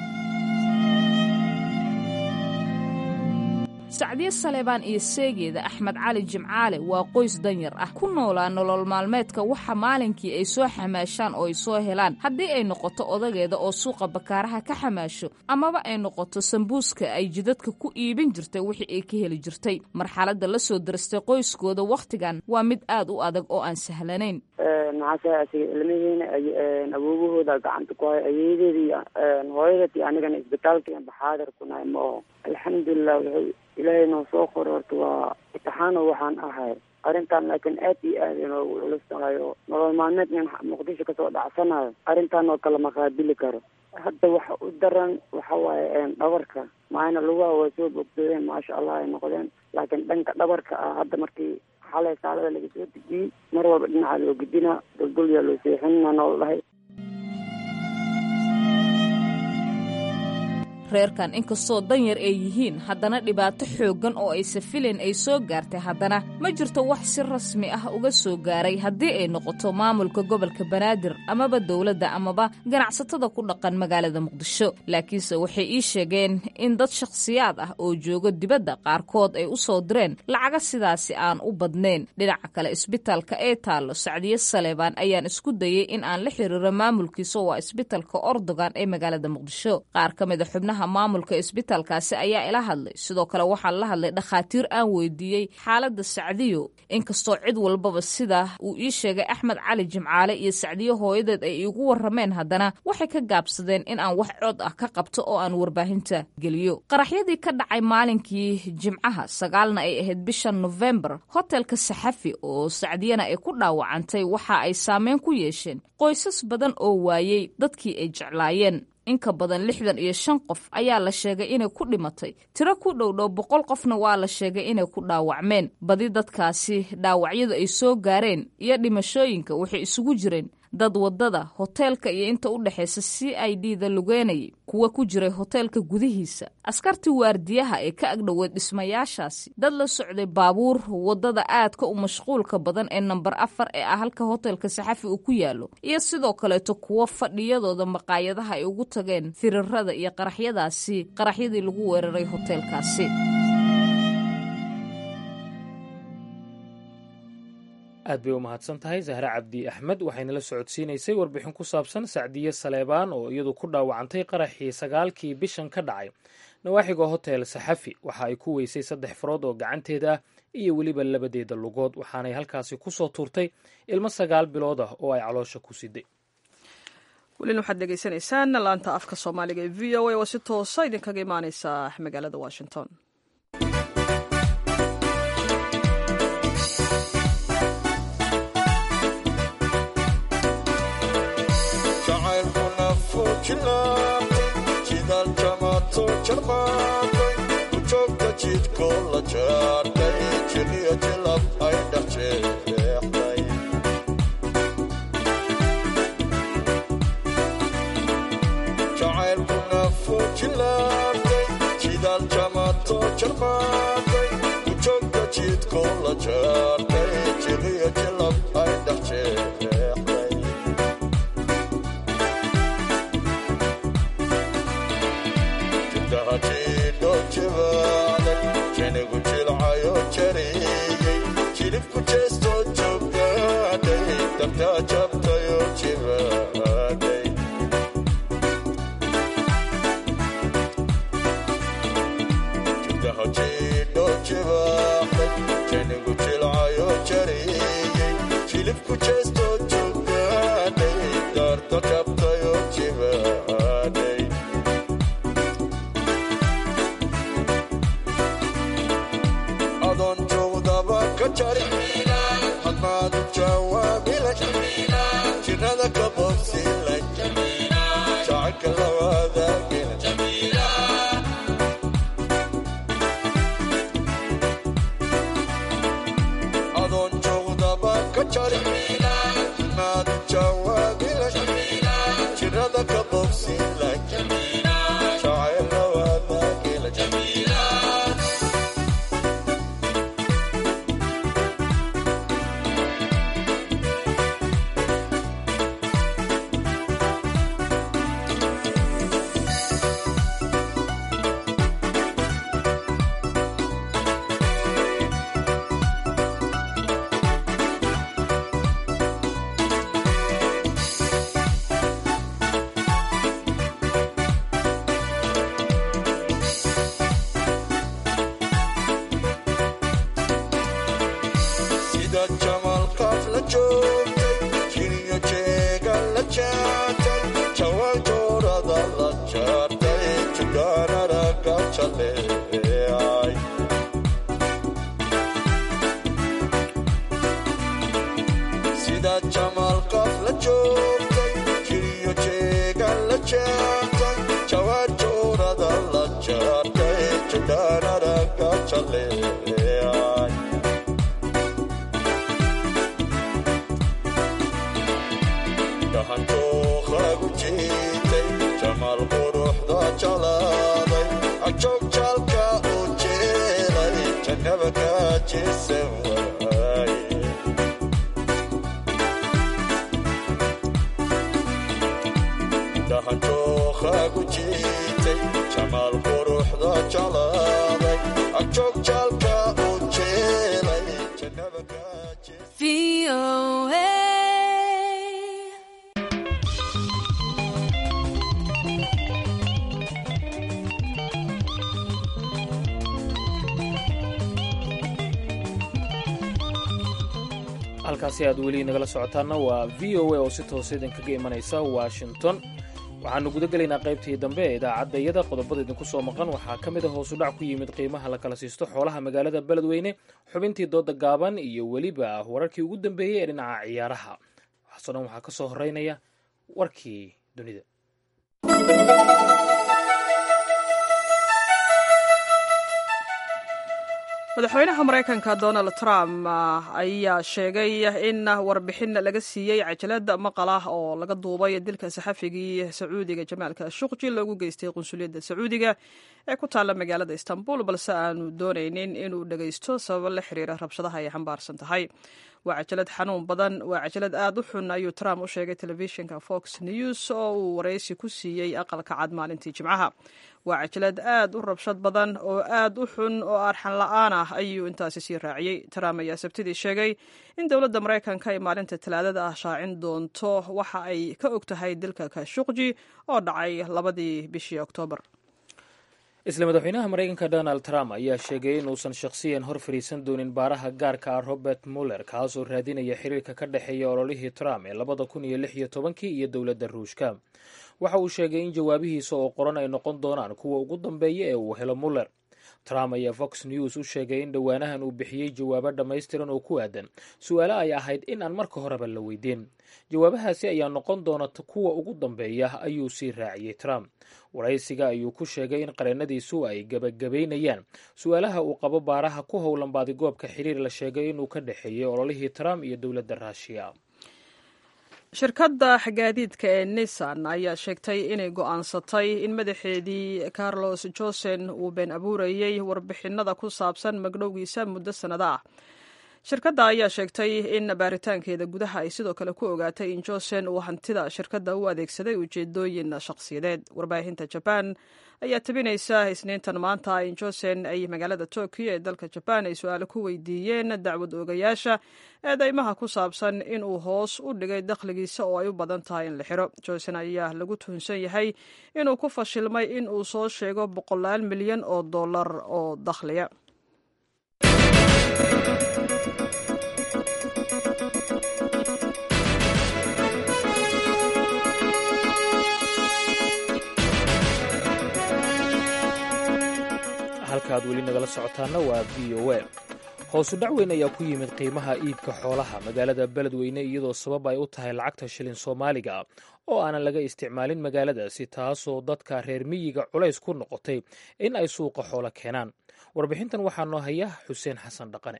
sacdiye saleebaan iyo seegeeda axmed cali jimcaale waa qoys danyar ah ku noolaa nolol maalmeedka waxa maalinkii ay soo xamaashaan oo ay soo helaan, haddii ay noqoto odageeda oo suuqa bakaaraha ka xamaasho amaba ay noqoto sambuuska ay jidadka ku iibin jirtay wixii ay ka heli jirtay. marxaladda la soo darastay qoyskooda wakhtigan waa mid aad u adag oo aan sahlanayn. maxaase asiga ilmihiina awoogahooda gacanta ku hay ayeedeedii hooyadeed iyo anigana isbitaalka baxaadir ku nahay ma oho. alxamdulilah wuxuu ilaahay noo soo qor horta waa imtixaano waxaan ahay arrintan laakiin aad iyo aad inoogu culus tahay oo nolol maalmeedkan muqdisho kasoo dhacsanayo arrintan oo kale maqaabili karo. hadda waxa u daran waxa waaye dhabarka maayna lugaha waa soo bogsadeen maasha allah ay noqdeen, laakiin dhanka dhabarka ah hadda markii xalay saalada laga soo dejiyey mar walba dhinaca loo gudina duldulyaa loo seexinna nool dhahay. reerkan inkastoo danyar ay yihiin haddana dhibaato xooggan oo aysa filayn ay soo gaartay, haddana ma jirto wax si rasmi ah uga soo gaaray haddii ay noqoto maamulka gobolka banaadir amaba dowladda amaba ganacsatada ku dhaqan magaalada muqdisho. laakiinse waxay ii sheegeen in dad shakhsiyaad ah oo jooga dibadda qaarkood ay u soo direen lacaga sidaasi aan u badnayn. dhinaca kale isbitaalka ee taallo sacdiye saleebaan ayaan isku dayey in aan la xiriiro maamulkiisa waa isbitaalka ordogan ee magaalada muqdisho. qaar ka mida xubnaha xubnaha maamulka isbitaalkaasi ayaa ila hadlay sidoo kale waxaan la hadlay dhakhaatiir aan weydiiyey xaaladda sacdiyo inkastoo cid walbaba sida uu ii sheegay axmed cali jimcaale iyo sacdiyo hooyadeed ay iigu warrameen haddana waxay ka gaabsadeen in aan wax cod ah ka qabto oo aan warbaahinta geliyo qaraxyadii ka dhacay maalinkii jimcaha sagaalna ay ahayd bisha nofembar hotelka saxafi oo sacdiyana ay ku dhaawacantay waxa ay saameyn ku yeesheen qoysas badan oo waayey dadkii ay jeclaayeen in ka badan lixdan iyo shan qof ayaa la sheegay inay ku dhimatay tiro ku dhowdhow boqol qofna waa la sheegay inay ku dhaawacmeen badi dadkaasi dhaawacyadu ay soo gaareen iyo dhimashooyinka waxay isugu jireen dad wadada hoteelka iyo inta u dhexaysa c i d da lugeynayay kuwa ku jiray hoteelka gudihiisa askartii waardiyaha ee ka agdhoweed dhismayaashaasi dad la socday baabuur wadada aadka u mashquulka badan ee nambar afar ee ah halka hoteelka saxafi uu ku yaalo iyo sidoo kaleeto kuwo fadhiyadooda maqaayadaha ay ugu tageen firirada iyo qaraxyadaasi qaraxyadii lagu weeraray hoteelkaasi aad bay u mahadsan tahay zahre cabdi axmed waxayna la socodsiinaysay warbixin ku saabsan sacdiye saleebaan oo iyadu ku dhaawacantay qaraxii sagaalkii bishan ka dhacay nawaaxiga hotel saxafi waxa ay ku weysay saddex farood oo gacanteeda ah iyo weliba labadeeda lugood waxaanay halkaasi ku soo tuurtay ilmo sagaal bilood ah oo ay caloosha ku siday welina waxaad dhegaysanaysaan laanta afka soomaaliga ee v o a oo si toosa idinkaga imaaneysa magaalada washington jidal jamato jarmaatay ujoogta jidko la jaartay jiliya jilab ay dhexjeexday jacaylkuna fujilaabtay jidal jamato jarmaatay ujoogta jidko la jaartay jiliya jilab ay dhexjeexday janigu jilcayo jariyey jilibku jeestoo joogaaday dabtaa jabtayo jibaaday jibdaha jiidho jibaaxday janigu jilcayo jariyey jilibku jeestoo joogaaday daarta jabtayo jibaaday hadmaadu jawaabila jirada ka bobsila jacalka lawaadaagila adoon joogdaba ka jari hadmaadu jawaabila jirada ka bobsila jacayl lawaadaagila sida jamal qof la joogtay jiriyo jeega la jaartay jawaar joorada la jaartay jidhaanara ka jaleecay dhahantookhagu jiitay jamal quruxda jalaaday ajoog jalka u jeelay jannaba ka jeesan waay dhahantookhagu jiitay jamal quruxda jalaaday ajoog jalka u jeelay jannaba ka jeesan halkaasi aad weli nagala socotaana waa v o a oo si toos idinkaga imanaysa washington. waxaanu guda gelaynaa qaybtii dambe ee idaacadda iyada. qodobada idinku soo maqan waxaa ka mid a hoos u dhac ku yimid qiimaha la kala siisto xoolaha magaalada beledweyne, xubintii dooda gaaban iyo weliba wararkii ugu dambeeyey ee dhinaca ciyaaraha. waxaasoo dhan waxaa ka soo horeynaya warkii dunida. madaxweynaha maraykanka donald trump ayaa sheegay in warbixin laga siiyey cajalad maqal ah oo laga duubay dilka saxafigii sacuudiga jamaal khashoggi loogu geystay qunsuliyadda sacuudiga ee ku taalla magaalada istanbul, balse aanu doonaynin inuu dhagaysto sababo la xiriira rabshadaha ay xambaarsan tahay. waa cajalad xanuun badan, waa cajalad aad u xun, ayuu trump u sheegay telefishinka fox news oo uu waraysi ku siiyey aqalka cad maalintii jimcaha. waa cajalad aad u rabshad badan oo aad u xun oo arxan la'aan ah, ayuu intaasi sii raaciyey. trump ayaa sabtidii sheegay in dowladda maraykanka ay maalinta talaadada ah shaacin doonto waxa ay ka og tahay dilka khashoggi oo dhacay labadii bishii oktoobar. isla madaxweynaha maraykanka donald trump ayaa sheegay inuusan shakhsiyan hor fadhiisan doonin baaraha gaarka ah robert muller, kaasoo raadinaya xiriirka ka dhexeeya ololihii trump ee labada kun iyo lix iyo tobankii iyo dowladda ruushka. waxa uu sheegay in jawaabihiisa oo qoran ay noqon doonaan kuwa ugu dambeeya ee uu helo muller. trump ayaa fox news u sheegay in dhowaanahan uu bixiyey jawaabo dhammaystiran oo ku aadan su-aalo ay ahayd in aan marka horeba la weydiin. jawaabahaasi ayaa noqon doona kuwa ugu dambeeya, ayuu sii raaciyey trump. waraysiga ayuu ku sheegay in qareennadiisu ay gabagabaynayaan su-aalaha uu qabo baaraha ku howlan baadigoobka xiriir la sheegay inuu ka dhexeeyey ololihii trump iyo dowladda ruushiya. shirkadda gaadiidka ee nissan ayaa sheegtay inay go'aansatay in madaxeedii carlos josen uu been abuurayey warbixinada ku saabsan magdhowgiisa muddo sannado ah. shirkadda ayaa sheegtay in baaritaankeeda gudaha ay sidoo kale ku ogaatay in josen uu hantida shirkadda u adeegsaday ujeedooyin shakhsiyadeed. warbaahinta jabaan ayaa tabinaysa isniintan maanta in josen ay magaalada tokyo ee dalka jabaan ay su-aalo ku weydiiyeen dacwad oogayaasha eedeymaha ku saabsan inuu hoos u dhigay dakhligiisa oo ay u badan tahay in la xiro. josen ayaa lagu tuhunsan yahay inuu ku fashilmay in uu soo sheego boqolaal milyan oo dollar oo dakhliya. halkaaad weli nagala socotaana waa v o a. hoosu dhac weyn ayaa ku yimid qiimaha iibka xoolaha magaalada beledweyne, iyadoo sabab ay u tahay lacagta shilin soomaaliga oo aanan laga isticmaalin magaaladaasi, taasoo dadka reer miyiga culays ku noqotay in ay suuqa xoolo keenaan. warbixintan waxaa noo haya xuseen xasan dhaqane.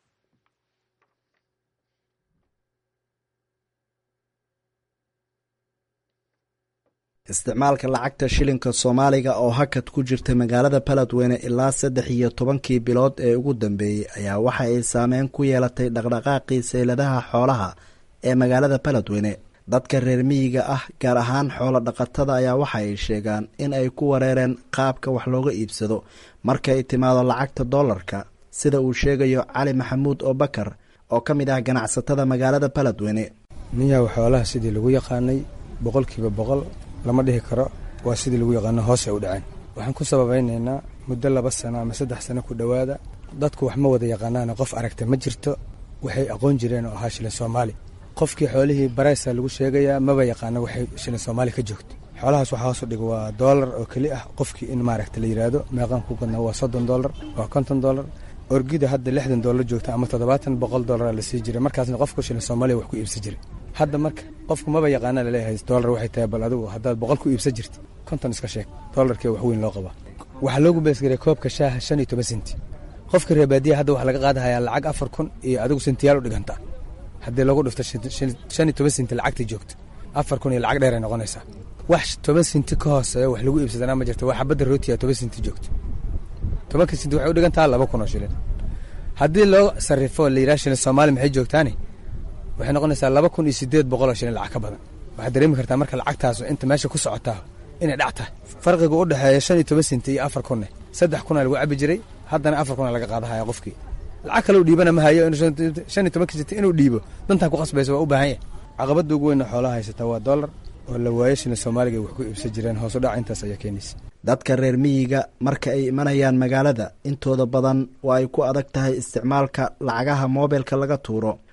isticmaalka lacagta shilinka soomaaliga oo hakad ku jirta magaalada beledweyne ilaa saddex iyo tobankii bilood ee ugu dambeeyey ayaa waxa ay saameyn ku yeelatay dhaqdhaqaaqii seyladaha xoolaha ee magaalada beledweyne. dadka reer miyiga ah gaar ahaan xoolo dhaqatada ayaa waxa ay sheegaan in ay ku wareereen qaabka wax looga iibsado markay timaado lacagta doolarka, sida uu sheegayo cali maxamuud oo bakar oo ka mid ah ganacsatada magaalada beledweyne. miyaw xoolaha sidii lagu yaqaanay boqolkiiba boqol lama dhihi karo, waa sidii lagu yaqaano hoos ay u dhaceen. waxaan ku sababaynaynaa muddo laba sano ama saddex sano ku dhowaada dadku wax ma wada yaqaanaana qof aragta ma jirto. waxay aqoon jireen oo ahaa shilin soomaali. qofkii xoolihii baraysa lagu sheegayaa maba yaqaano waxay shilin soomaali ka joogto. xoolahaas waxaa hoos u dhiga waa doolar oo keli ah. qofkii in maaragta la yidhaahdo meeqaan ku gadnaa waa soddon doolar, waa konton doolar. orgida hadda lixdan doolar joogta ama toddobaatan boqol doolara la sii jiray, markaasna qofku shilin soomaaliya wax ku iibsan jiray. hadda marka qofku maba yaqaana laleeyahay doolar waxay tahay, bal adigu haddaad boqol ku iibsan jirti konton iska sheeg, doolarkii wax weyn loo qabaa. waxaa loogu beesgaray koobka shaaha shan iyo toban senti. qofka reebaadiya hadda waxaa laga qaadahayaa lacag afar kun iyo adigu sentiyaal u dhiganta. haddii lagu dhufto shan iyo toban senti lacagtii joogta afar kun iyo lacag dheer ay noqonaysaa. wax toban senti ka hooseeya wax lagu iibsadana ma jirto. waa xabadda rootiya toban senti joogto. tobanka senti waxay u dhigantaha laba kun oo shilin. haddii loo sarrifo la yidhaha shilin soomaali maxay joogtaani waxay noqonaysaa laba kun iyo siddeed boqol oo shilin lacag ka badan. waxaad dareemi kartaa marka lacagtaas inta meesha ku socotaa inay dhac tahay. farqiga u dhexeeya shan iyo toban senti iyo afar kunne saddex kuna lagu cabi jiray, haddana afar kuna laga qaadahaya qofkii. lacag kale u dhiibana ma hayo shan iyo tobanka senti inuu dhiibo dantaa ku qasbaysa waa u baahan yahay. caqabadda ugu weyna xoolaha haysataa waa doolar oo la waayo shilin soomaaliga wax ku iibsan jireen. hoos u dhac intaas ayaa keenaysa. dadka reer miyiga marka ay imanayaan magaalada intooda badan waa ay ku adag tahay isticmaalka lacagaha moobilka laga tuuro,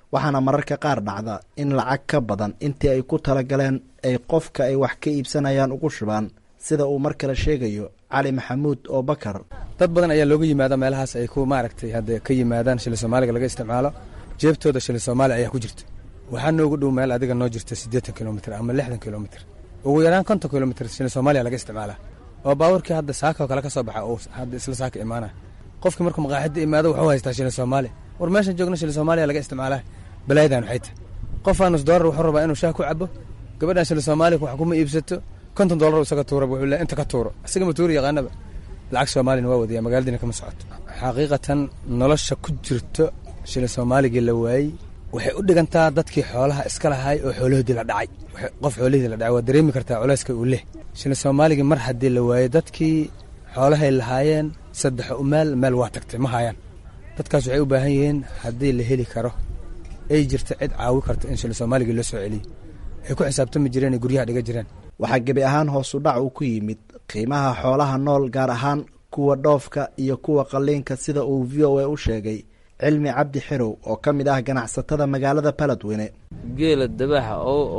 waxaana mararka qaar dhacda in lacag ka badan intii ay ku talagaleen ay qofka ay wax ka iibsanayaan ugu shubaan sida uu mar kale sheegayo cali maxamuud oo bakar. dad badan ayaa looga yimaada meelahaas ay ku maaragtay hadda ka yimaadaan shilin soomaaliga laga isticmaalo jeebtooda shilin soomaali ayaa ku jirta. waxaa noogu dhow meel adiga noo jirta siddeetan kilomitir ama lixdan kilomitir ugu yaraan konton kilomitir shilin soomaaliya laga isticmaalaa oo baabuurkii hadda saaka oo kale ka soo baxa oo hadda isla saaka imaanaya qofkii markuu maqaaxida imaado wuxuu haystaa shilin soomaali war meeshan joogna shilin soomaaliya laga isticmaalaa balaayadan waxay tahay qofaa nus doolar wuxuu rabaa inuu shaah ku cabo gabadhan shilin soomaaliya wax kuma iibsato konton doolar isaga tuura wuxuu leeyahay inta ka tuuro isaga ma tuuri yaqaanaba lacag soomaalina waa wadiyaa magaaladina kama socoto. xaqiiqatan nolosha ku jirto shilin soomaaliga la waayey waxay u dhigantaa dadkii xoolaha iska lahaay oo xoolahoodii la dhacay qof xoolihii la dhacay waa dareemi kartaa culayska uu leh shilin soomaaliga mar haddii la waayey dadkii xoolahay lahaayeen saddex u meel meel waa tagtay ma hayaan dadkaas waxay u baahan yihiin haddii la heli karo ay jirta cid caawi karta in shilin soomaaliga loo soo celiyo waxay ku xisaabtami jireen ay guryaha dhiga jireen. waxaa gebi ahaan hoos u dhac uu ku yimid qiimaha xoolaha nool gaar ahaan kuwa dhoofka iyo kuwa qalliinka sida uu v o a u sheegay cilmi cabdi xirow oo ka mid ah ganacsatada magaalada baladweyne. geela dabaxa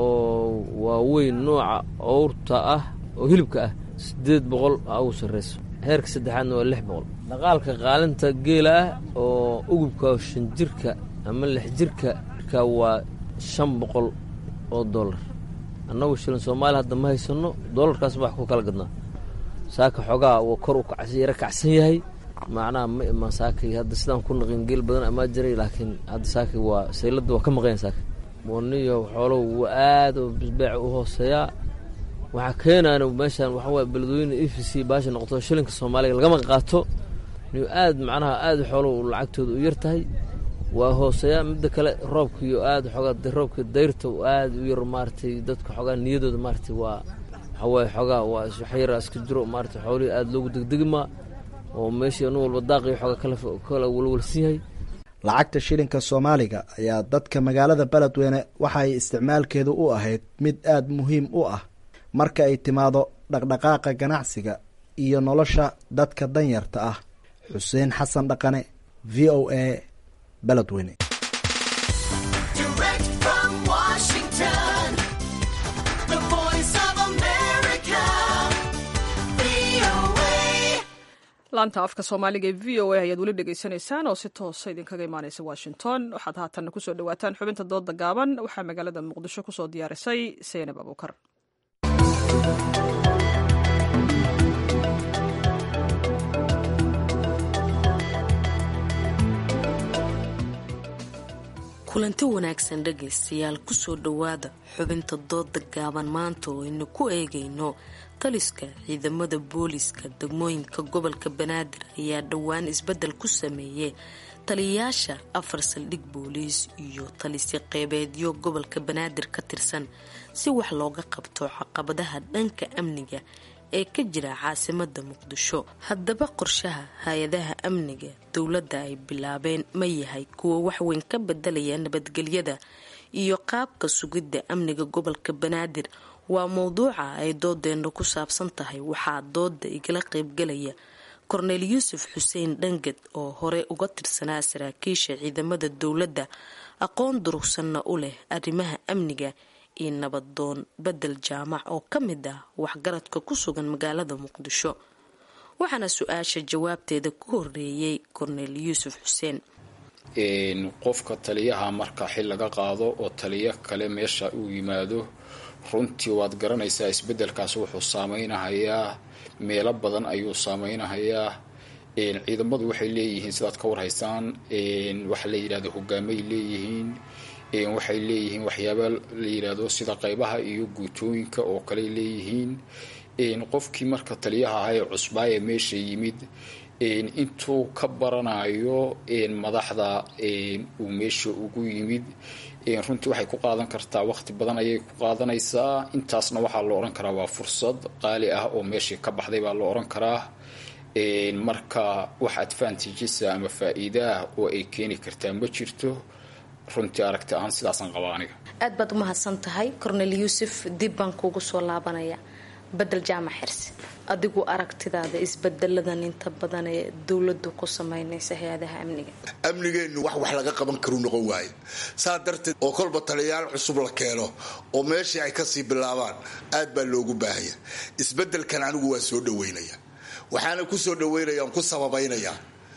oo waaweyn nooca owrta ah oo hilibka ah siddeed boqol aa ugu sarrayso heerka saddexaadna waa lix boqol. dhaqaalka qaalinta geela ah oo ugubka shan jirka ama lix jirka ka waa shan boqol oo dollar. annagu shilin soomaali hadda ma haysano doolarkaas wax ku kala gadnaa saaka xoogaa waa kor u kacsan yara kacsan yahay macnaha ma imaan saakay hadda sidaan ku naqin geel badan amaa jiray laakiin hadda saakay waa sayladda waa ka maqayan saakay mooniyo xooluhu waa aad oo bisbaaci u hooseeyaa waxaa keenaana meeshaan waxa waye beledweyne e v c baasha noqoto shilinka soomaaliga lagama qaato niyo aad macnaha aad xooluhu lacagtooda u yar tahay waa hooseeyaa midda kale roobkiiyo aad xoogaa roobka dayrta aad u yar maaragtay dadka xoogaa niyadooda maaragtay waa waxaa waaye xoogaa waa waxyara iska jiro maaragtay xoolihii aad loogu degdegima oo meeshii anu walba daaqii xoogaa kala kala walwalsan yahay. lacagta shilinka soomaaliga ayaa dadka magaalada baladweyne waxa ay isticmaalkeedu u ahayd mid aad muhiim u ah marka ay timaado dhaqdhaqaaqa ganacsiga iyo nolosha dadka danyarta ah. xuseen xasan dhaqane v o a baladweyne. laanta afka soomaaliga ee v o a ayaad weli dhegaysanaysaan oo si toosa idinkaga imaanaysa washington. waxaad haatanna kusoo dhawaataan xubinta dooda gaaban waxaa magaalada muqdisho kusoo diyaarisay seynab abuukar. kulanti wanaagsan dhegaystayaal kusoo dhowaada xubinta dooda gaaban maanta oo aynu ku eegayno taliska ciidamada booliiska degmooyinka gobolka banaadir ayaa dhowaan isbedel ku sameeyey taliyayaasha afar saldhig booliis iyo talisyo qeybeedyo gobolka banaadir ka tirsan si wax looga qabto caqabadaha dhanka amniga ee ka jira caasimada muqdisho. haddaba qorshaha hay-adaha amniga dowladda ay bilaabeen ma yahay kuwa waxweyn ka bedelaya nabadgelyada iyo qaabka sugidda amniga gobolka banaadir? waa mowduuca ay doodeena ku saabsan tahay. waxaa dooda igala qeybgalaya korneyl yuusuf xuseen dhangad oo hore uga tirsanaa saraakiisha ciidamada dowladda, aqoon durugsanna u leh arrimaha amniga, iyo nabadoon bedel jaamac oo ka mid ah waxgaradka ku sugan magaalada muqdisho. waxaana su-aasha jawaabteeda ku horeeyey korneyl yuusuf xuseen. qofka taliyaha marka xil laga qaado oo taliyo kale meesha uu yimaado, runtii waad garanaysaa isbedelkaas wuxuu saameynahayaa meelo badan ayuu saameynahayaa. ciidamadu waxay leeyihiin sidaad ka warhaysaan waxa la yidhahdo hogaamay leeyihiin, waxay leeyihiin waxyaaba la yidhaahdo sida qaybaha iyo guutooyinka oo kale leeyihiin. qofkii marka taliyaha ahaa ee cusbaa ee meesha yimid intuu ka baranayo madaxda uu meesha ugu yimid, runtii waxay ku qaadan kartaa waqti badan ayay ku qaadanaysaa. intaasna waxaa la odhan karaa waa fursad qaali ah oo meeshii ka baxday baa la odhan karaa. marka wax advantages ama faa-iida ah oo ay keeni kartaa ma jirto. runtii aragti ahaan sidaasaan qabaa aniga. aad baad umahadsan tahay korneyl yuusuf, dib baan kuugu soo laabanaya. bedel jaamac xirsi adigu aragtidaada isbedeladan inta badan ee dowladdu ku samaynaysa hay-adaha amniga amnigeennu wax wax laga qaban karu noqon waaye saa darteed oo kolba taliyayaal cusub la keeno oo meeshii ay kasii bilaabaan aad baa loogu baahaya isbedelkan anigu waa soo dhaweynaya waxaana ku soo dhaweynaya aan ku sababaynaya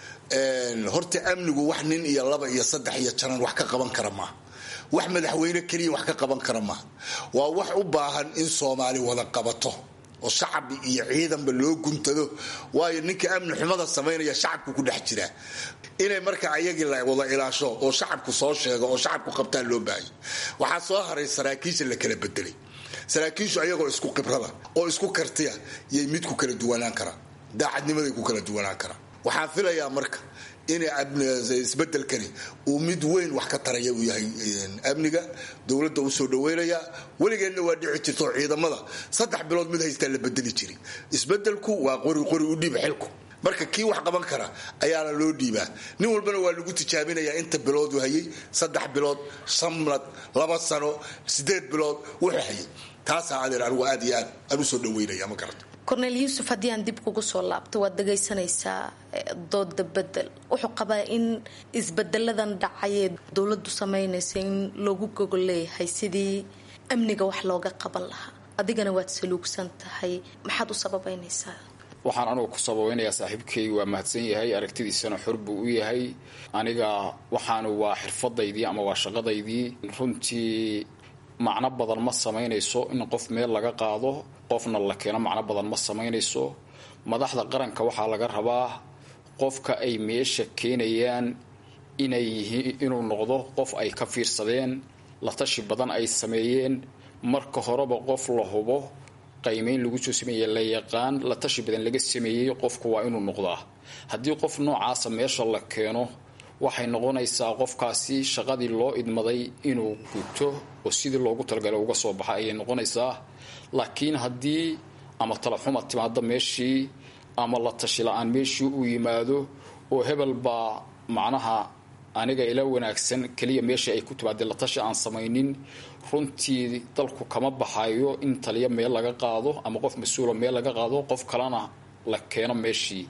horta amnigu wax nin iyo laba iyo saddex iyo janan wax ka qaban kara maaha wax madaxweyne keliya wax ka qaban kara maaha waa wax u baahan in soomaali wada qabato oo shacab iyo ciidanba loo guntado waayo ninka amni xumada samaynaya shacabku ku dhex jira inay marka ayagii la wada ilaasho oo shacabku soo sheego oo shacabku qabtaan loo baahay waxaa soo haray saraakiisha la kala bedelay saraakiishu ayagoo isku khibrada oo isku kartiya yay mid ku kala duwanaan karaan daacadnimaday ku kala duwanaan karaan waxaan filayaa marka in isbedelkani uu mid weyn wax ka taraya uu yahay amniga dowladda uu soo dhaweynaya weligeedna waa dhici jirto ciidamada saddex bilood mid haystaa la bedeli jiray isbedelku waa qori qori u dhiib xilku marka kii wax qaban kara ayaana loo dhiibaa nin walbana waa lagu tijaabinayaa inta bilood uu hayay saddex bilood sanad laba sano sideed bilood wuxuu hayay taasaa adeer anigu aad iyo aad aan u soo dhaweynaya ma garata cornel yuusuf haddii aan dib kugu soo laabto waad dhagaysanaysaa dooda bedel wuxuu qabaa in isbedeladan dhacayee dowladdu samaynaysa in loogu gogol leeyahay sidii amniga wax looga qaban lahaa adigana waad saluugsan tahay maxaad u sababaynaysaa waxaan anugu ku sababeynayaa saaxiibkay waa mahadsan yahay aragtidiisana xor buu u yahay aniga waxaanu waa xirfadaydii ama waa shaqadaydii runtii macno badan ma samaynayso in qof meel laga qaado qofna la keeno macno badan ma samaynayso madaxda qaranka waxaa laga rabaa qofka ay meesha keenayaan inay yihiin inuu noqdo qof ay ka fiirsadeen la tashi badan ay sameeyeen marka horeba qof la hubo qiimeyn lagu soo sameeyay la yaqaan la tashi badan laga sameeyay qofku waa inuu noqdaa haddii qof noocaasa meesha la keeno waxay noqonaysaa qofkaasi shaqadii loo idmaday inuu guto oo sidii loogu talagalay uga soo baxa ayay noqonaysaa laakiin haddii ama talaxuma timaado meeshii ama la tashi la-aan meeshii uu yimaado oo hebel baa macnaha aniga ila wanaagsan keliya meeshii ay ku timaadeen la tashi aan samaynin runtii dalku kama baxayo in taliya meel laga qaado ama qof mas-uula meel laga qaado qof kalena la keeno meeshii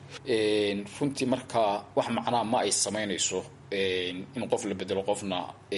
runtii markaa wax macnaha ma ay samaynayso in qof la bedelo qofna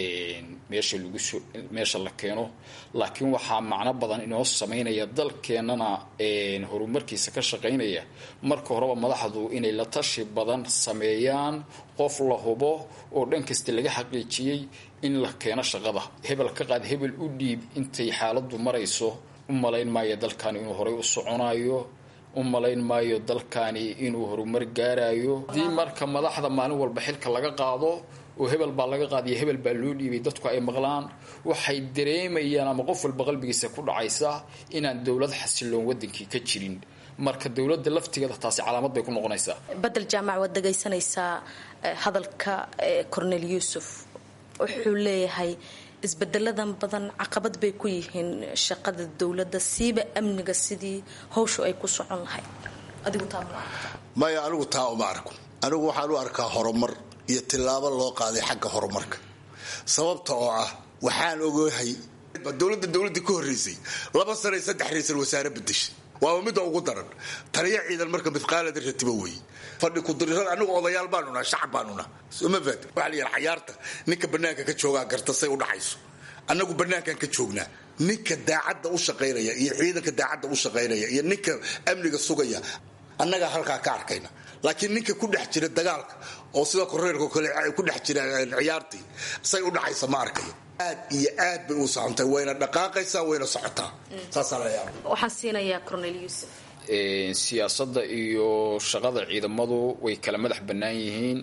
meesha lagu soo meesha la keeno laakiin waxaa macno badan inoo samaynaya dalkeenana horumarkiisa ka shaqaynaya marka horeba madaxdu inay la tashi badan sameeyaan qof la hubo oo dhan kasta laga xaqiijiyey in la keeno shaqada hebel ka qaad hebel u dhiib intay xaaladdu marayso u malayn maayo dalkani inuu horay u soconayo u malayn maayo dalkani inuu horumar gaarayo haddii marka madaxda maalin walba xilka laga qaado oo hebel baa laga qaadiyo hebel baa loo dhiibay dadku ay maqlaan waxay dareemayaan ama qof walba qalbigiisa ku dhacaysa inaan dowlad xasiloon wadankii ka jirin marka dowladda laftigeeda taasi calaamad bay ku noqonaysaa bedel jaamac waad dhagaysanaysaa hadalka cornel yuusuf wuxuu leeyahay isbedeladan badan caqabad bay ku yihiin shaqada dowladda siiba amniga sidii hawshu ay ku socon lahayd adigu taa ma aragtaa maya anigu taa uma arko anigu waxaan u arkaa horumar iyo tilaabo loo qaaday xagga horumarka sababta oo ah waxaan ogahay dowladda dowladii ka horreysay laba sano iyo saddex ra'iisul wasaare bedeshay waa midda ugu daran taliya ciidan marka midqaalada ratiba weeye fadhi ku dirirada anigu odayaal baanu nahay shacab baanu nahay uma faad waxa la yiraahdaa ciyaarta ninka banaanka ka jooga garta say u dhaxayso anagu banaankan ka joognaa ninka daacadda u shaqaynaya iyo ciidanka daacadda u shaqaynaya iyo ninka amniga sugaya annaga halkaa ka arkayna laakiin ninka ku dhex jira dagaalka oo sida koreerka kale ku dhex jira ciyaartii say u dhaxaysa ma arkayo aad iyo aad bay u socotay wayna dhaqaaqaysaa wayna socotaa saasaa la yaab waxaan siinayaa cornel yuusuf siyaasadda iyo shaqada ciidamadu way kala madax bannaan yihiin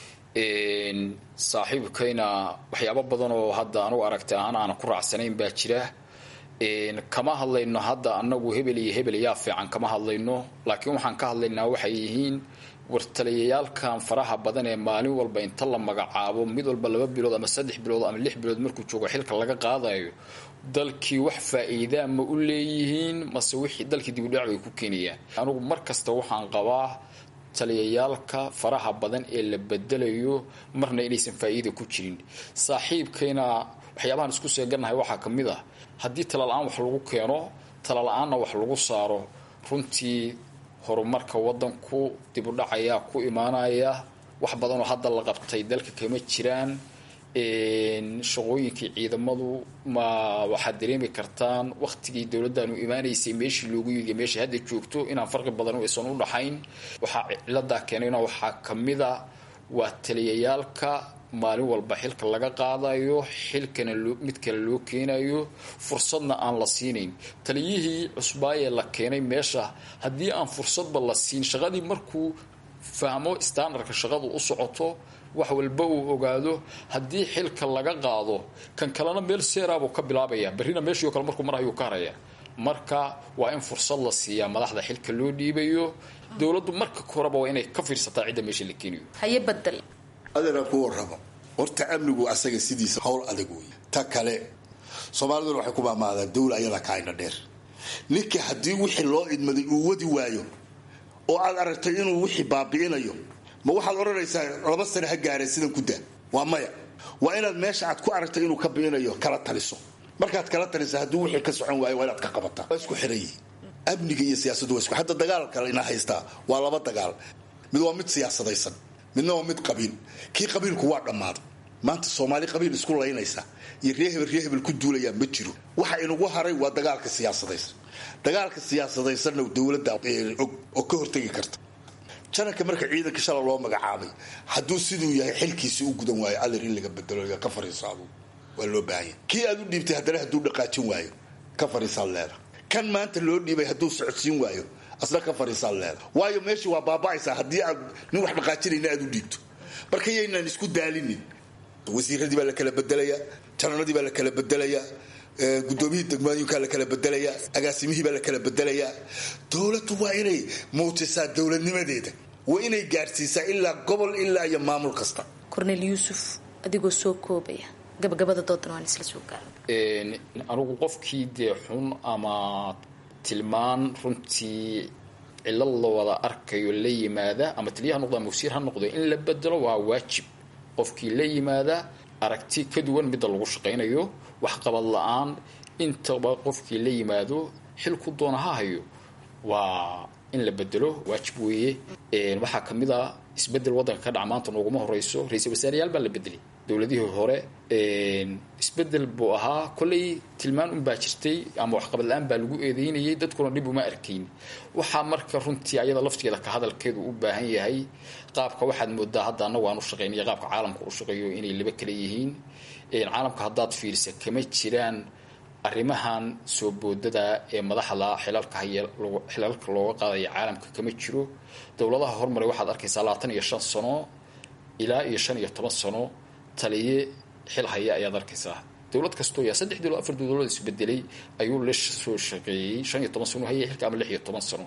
saaxiibkayna waxyaabo badan oo hadda anugu aragtay ahaan aanan ku raacsanayn baa jira kama hadlayno hadda anagu hebel iyo hebel yaa fiican kama hadlayno laakiin waxaan ka hadlaynaa waxay yihiin wartaliyayaalkan faraha badan ee maalin walba inta la magacaabo mid walba laba bilood ama saddex bilood ama lix bilood markuu joogo xilka laga qaadayo dalkii wax faa'iidaa ma u leeyihiin mase wixii dalkii dib u dhac bay ku keenayaan anigu mar kasta waxaan qabaa taliyayaalka faraha badan ee la bedelayo marna inaysan faa'iido ku jirin saaxiibkayna waxyaabahan isku seeganahay waxaa ka mid ah haddii tala la-aan wax lagu keeno tala la-aanna wax lagu saaro runtii horumarka waddanku dib u dhacayaa ku imaanaya wax badanoo hadda la qabtay dalka kama jiraan shaqooyinkii ciidamadu ma waxaad dareemi kartaan waktigii dowladdaanu imaanaysay meeshii loogu yidi meesha hadda joogto inaan farqi badan aysan u dhaxayn waxaa ciladaa keenayna waxaa kamida waa taliyayaalka maalin walba xilka laga qaadayo xilkana mid kale loo keenayo fursadna aan la siinayn taliyihii cusbaayee la keenay meesha haddii aan fursadba la siin shaqadii markuu fahmo standardka shaqadu u socoto wax walba uu ogaado haddii xilka laga qaado kan kalena meel seeraabuu ka bilaabaya berrina meeshii oo kale markuu mar ayuu ka haraya marka waa in fursad la siiyaa madaxda xilka loo dhiibayo dowladdu marka koraba waa inay ka fiirsataa cidda meesha la keenayo haye badel adana ku warrabo horta amnigu asaga sidiisa howl adag wey ta kale soomaaliduna waxay ku maamaadaan dowla ayada kaayna dheer ninka haddii wixii loo idmaday uu wadi waayo oo aad aragtay inuu wixii baabi'inayo ma waxaad odhanaysaa laba sane ha gaareen sidan ku daa waa maya waa inaad meesha aad ku aragtay inuu ka bi'inayo kala taliso markaad kala talisa hadduu wixii ka socon waayo waa inaad ka qabataa waa isku xiran yihiin amniga iyo siyaasaddu waa isku hadda dagaalka ina haystaa waa laba dagaal mid waa mid siyaasadaysan midna waa mid qabiil kii qabiilku waa dhammaaday maanta soomaali qabiil isku laynaysa iyo ree hebel ree hebel ku duulayaa ma jiro waxa inagu haray waa dagaalka siyaasadaysan dagaalka siyaasadaysanna dowladda oo ka hortegi karta janarka marka ciidanka shala loo magacaabay hadduu siduu yahay xilkiisa u gudan waayo adeer in laga bedelo ka fariisaado waa loo baahanya kii aad u dhiibtay haddana hadduu dhaqaajin waayo ka fariisaad leeda kan maanta loo dhiibay hadduu socodsiin waayo asna ka fariisaad leeda waayo meeshii waa baaba'aysaa haddii aad nin wax dhaqaajinayna aad u dhiibto marka yaynaan isku daalinin wasiiradii baa la kala bedelayaa jananadii baa la kala bedelayaa gudoomiyihii degmooyinkaa la kala bedelayaa agaasimihii baa la kala bedelayaa dowladdu waa inay muujisaa dowladnimadeeda waa inay gaadhsiisaa ilaa gobol ilaa iyo maamul kasta cornel yuusuf adigoo soo koobaya gabagabada doodan waan isla soo gaara anigu qofkii dee xun ama tilmaan runtii cilad la wada arkayo la yimaada ama taliya ha noqdo ama wasiir ha noqdo in la bedelo waa waajib qofkii la yimaada aragti ka duwan midda lagu shaqaynayo waxqabad la-aan intaba qofkii la yimaado xilku doona ha hayo waa in la bedelo waajib weeye waxaa kamid a isbedel waddanka ka dhaca maanta nooguma horeyso ra-iisul wasaareyaal baa la bedelay dowladihii hore isbedel buu ahaa kolley tilmaan unbaa jirtay ama waxqabad la-aan baa lagu eedeynayay dadkuna dhib uma arkayn waxaa marka runtii ayada laftigeeda ka hadalkeedu u baahan yahay qaabka waxaad moodaa hadda anagu aan u shaqeynaya qaabka caalamka u shaqeeyo inay laba kala yihiin caalamka haddaad fiirisa kama jiraan arrimahan soo boodada ee madaxda xilalka haya xilalka looga qaadaya caalamka kama jiro dowladaha hormaray waxaad arkaysaa labaatan iyo shan sano ilaa iyo shan iyo toban sano taliye xil haya ayaad arkaysaa dowlad kastoo yaa saddex dowlad afar dowladood isbedelay ayuu la soo shaqeeyey shan iyo toban sano hayay xilka ama lix iyo toban sano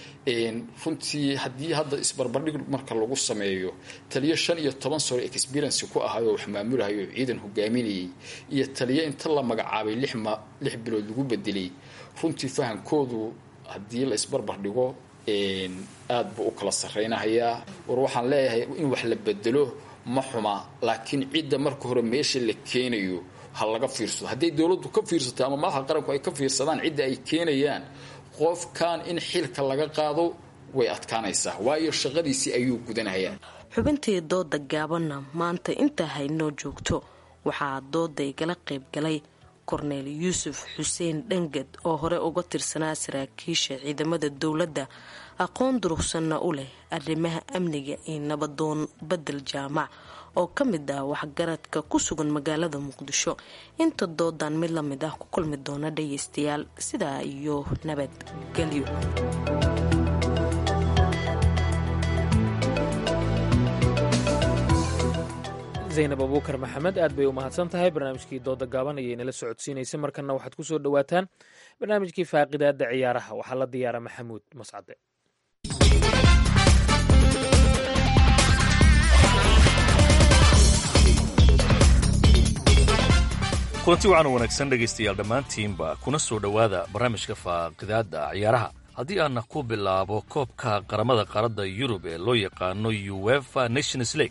runtii haddii hadda isbarbardhig marka lagu sameeyo taliyo shan iyo toban sano experience ku ahayo wax maamulahayo ciidan hogaaminayay iyo taliyo inta la magacaabay lix ma lix bilood lagu bedelay runtii fahankoodu haddii la isbarbardhigo aad buu u kala sarreynahayaa war waxaan leeyahay in wax la bedelo ma xuma laakiin cidda marka hore meesha la keenayo ha laga fiirsado hadday dowladdu ka fiirsato ama madaxa qaranku ay ka fiirsadaan cidda ay keenayaan qofkan in xilka laga qaado way adkaanaysaa waayo shaqadiisii ayuu gudanayaa xubintii dooda gaabanna maanta intaa haynoo joogto waxaa dooda igala qayb galay korneel yuusuf xuseen dhangad oo hore uga tirsanaa saraakiisha ciidamada dowladda aqoon durugsanna u leh arrimaha amniga iyo nabadoon badel jaamac oo ka mid ah waxgaradka ku sugan magaalada muqdisho inta doodan mid la mid ah ku kulmi doona dhagaystayaal sidaa iyo nabadgelyo zaynab abuukar maxamed aad bay u mahadsan tahay barnaamijkii dooda gaaban ayay nala socodsiinaysa markana waxaad ku soo dhowaataan barnaamijkii faaqidaada ciyaaraha waxaa la diyaara maxamuud mascade kulanti wacan wanaagsan dhegaystayaal dhammaantiinba kuna soo dhowaada barnaamijka faaqidaada ciyaaraha haddii aana ku bilaabo koobka qaramada qaaradda yurub ee loo yaqaano uefa nations league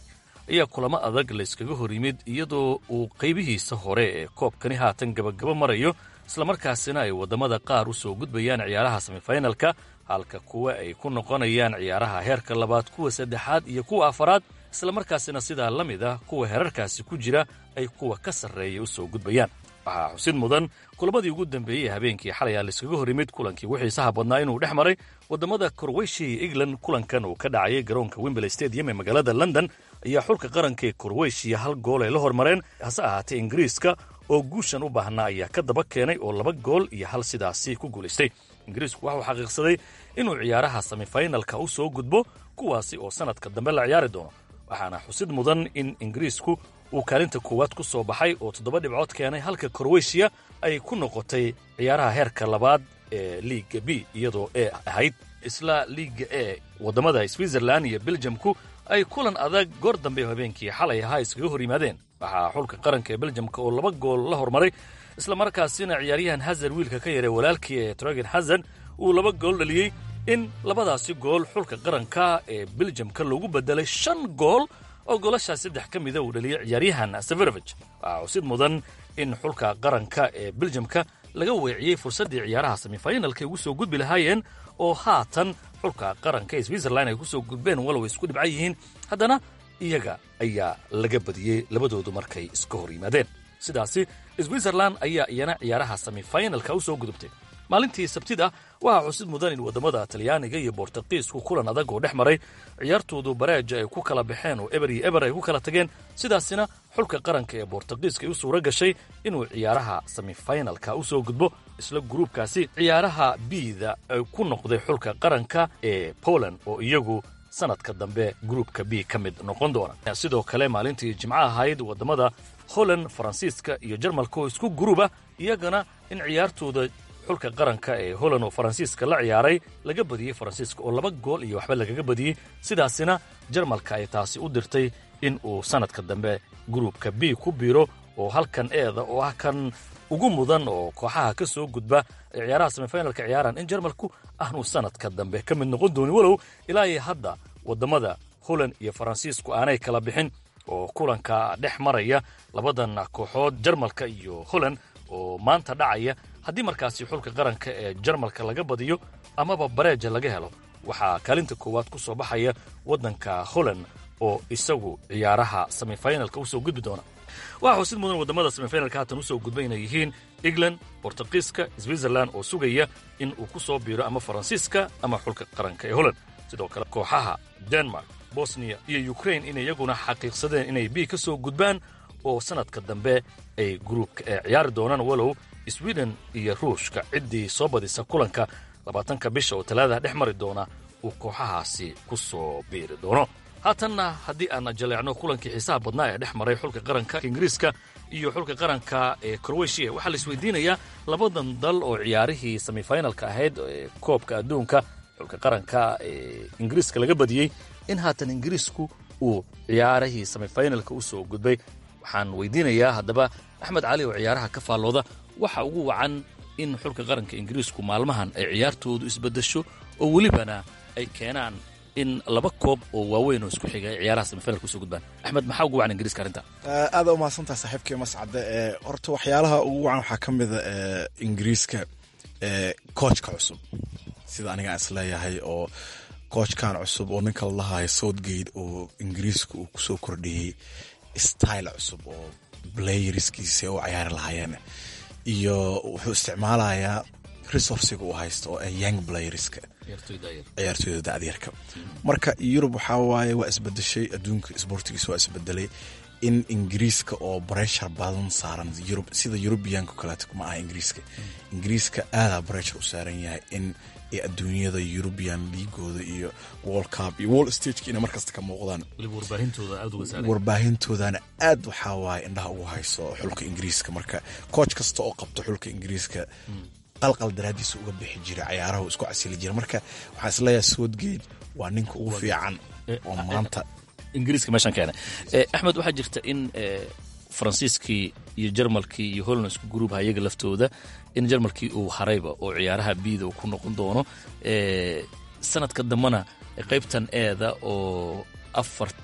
ayaa kulamo adag layskaga hor yimid iyadoo uu qaybihiisa hore ee koobkani haatan gabagaba marayo islamarkaasina ay waddamada qaar u soo gudbayaan ciyaaraha semifinalka halka kuwa ay ku noqonayaan ciyaaraha heerka labaad kuwa saddexaad iyo kuwa afaraad islamarkaasina sidaa la mid ah kuwa heerarkaasi ku jira ay kuwa ka sarreeya u soo gudbayaan waxaa xusid mudan kulamadii ugu dambeeyey habeenkii xalay aa layskaga hor yimid kulankii wixii saha badnaa inuu dhex maray waddamada korweyshiya iyo england kulankan uu ka dhacayay garoonka wembley stadium ee magaalada london ayaa xulka qaranka ee korweyshiya hal gool ay la hormareen hase ahaatee ingiriiska oo guushan u baahnaa ayaa ka daba keenay oo laba gool iyo hal sidaasi ku guulaystay ingiriisku waxuu xaqiiqsaday inuu ciyaaraha semifinalka u soo gudbo kuwaasi oo sannadka dambe la ciyaari doono waxaana xusid mudan in ingiriisku uu kaalinta koowaad ku soo baxay oo toddoba dhibcood keenay halka korweyshiya ay ku noqotay ciyaaraha heerka labaad ee liiga b iyadoo ee ahayd isla liiga e waddamada switzerland iyo beljamku ay kulan adag goor dambe habeenkii xalay ahaa iskaga hor yimaadeen waxaa xulka qaranka ee beljamka oo laba gool la hormaray isla markaasina ciyaaryahan hazard wiilka ka yaray walaalkii ee trogen hazard uu laba gool dhaliyey in labadaasi gool xulka qaranka ee beljamka loogu bedelay shan gool oo goolashaas saddex ka mida uu dhaliyey ciyaaryahan severovich waxaa cusid mudan in xulka qaranka ee beljamka laga weeciyey fursaddii ciyaaraha semifinalka ay ugu soo gudbi lahaayeen oo haatan xulka qaranka ee switzerland ay ku soo gudbeen walow ay isku dhibcan yihiin haddana iyaga ayaa laga badiyey labadoodu markay iska hor yimaadeen sidaasi switzerland ayaa iyana ciyaaraha semifinalka u soo gudubtay maalintii sabtida waxaa xusid mudan in waddamada talyaaniga iyo bortuqiisku kulan adag oo dhex maray ciyaartoodu bareeja ay ku kala baxeen oo eber iyo eber ay ku kala tageen sidaasina xulka qaranka ee bortuqiiska ay u suura gashay inuu ciyaaraha semifinalka u soo gudbo isla gruubkaasi ciyaaraha biida ay ku noqday xulka qaranka ee poland oo iyagu sanadka dambe gruubka b ka mid noqon doona sidoo kale maalintii jimco ahayd waddamada holland faransiiska iyo jarmalka oo isku gruuba iyagana in ciyaartooda xulka qaranka ee holland oo faransiiska la ciyaaray laga badiyey faransiiska oo laba gool iyo waxba lagaga badiyey sidaasina jarmalka ay taasi u dirtay in uu sanadka dambe gruubka b ku biiro oo halkan eeda oo ah kan ugu mudan oo kooxaha ka soo gudba ee ciyaaraha semifinalka ciyaaraan in jarmalku aanu sanadka dambe ka mid noqon doonin walow ilaa iyo hadda waddamada holland iyo faransiisku aanay kala bixin oo kulanka dhex maraya labadan kooxood jarmalka iyo holland oo maanta dhacaya haddii markaasi xulka qaranka ee jarmalka laga badiyo amaba bareeja laga helo waxaa kaalinta koowaad ku soo baxaya waddanka holland oo isagu ciyaaraha semifinalka u soo gudbi doona waxaa xusid mudan waddamada semifinalka haatan u soo gudbay inay yihiin england bortuqiiska switzerland oo sugaya in uu ku soo biiro ama faransiiska ama xulka qaranka ee holland sidoo kale kooxaha denmark bosnia iyo ukraine inay iyaguna xaqiiqsadeen inay b ka soo gudbaan oo sanadka dambe ay gruubka ee ciyaari doonaan walow sweden iyo ruushka ciddii soo badisa kulanka labaatanka bisha oo talaada dhex mari doona uu kooxahaasi ku soo biiri doono haatanna haddii aan jaleecno kulankii xiisaha badnaa ee dhex maray xulka qaranka ingiriiska iyo xulka qaranka ee korweyshiya waxaa la isweydiinayaa labadan dal oo ciyaarihii semifinalka ahayd ee koobka adduunka xulka qaranka ee ingiriiska laga badiyey in haatan ingiriisku uu ciyaarihii semifinalka u soo gudbay waxaan weydiinayaa haddaba axmed cali oo ciyaaraha ka faallooda waxa ugu wacan in xulka qaranka ingiriisku maalmahan ay ciyaartoodu isbedesho oo welibana ay keenaan in laba koob oo waaweyn oo isku xiga ay ciyaaraha semifinalka usoo gudbaan axmed maxaa ugu wacan ingiriiska arrinta aada u mahadsantaha saaxiibkii mascade ee horta waxyaalaha ugu wacan waxaa ka mida ingiriiska koojka cusub sida aniga aan isleeyahay oo koojkan cusub oo ninka lalahayo southgate oo ingiriiska uu kusoo kordhiyey style cusub oo blayerskiisa u ciyaari lahaayeen iyo wuxuu isticmaalayaa resourciga uu haysto oo young playerska ciyaartooyda da'dyarka marka yurub waxaa waaye waa isbedeshay adduunka isboortigiisa waa isbedelay in ingiriiska oo breshar badan saaran yurub sida yurubiyanka kaleeto ma aha ingiriiska ingiriiska aadaa breshar u saaran yahay in adduunyada European League-ooda iyo World Cup iyo World Stage ina markasta ka muuqdaan warbaahintoodaana aad waxaa waaye indhaha ugu hayso xulka ingiriiska marka coach kasta oo qabto xulka ingiriiska qalqal daraadiisa uga bixi jira ciyaaraha isku casili jira marka waxaan isleeyahay Southgate waa ninka ugu fiican oo maanta ingiriiska meeshan keenay axmed waxaa jirta in faransiiskii iyo jarmalkii iyo holland isku gruub hayaga laftooda in jarmalkii uu harayba oo ciyaaraha biida uu ku noqon doono sanadka dambana qaybtan eeda oo afarta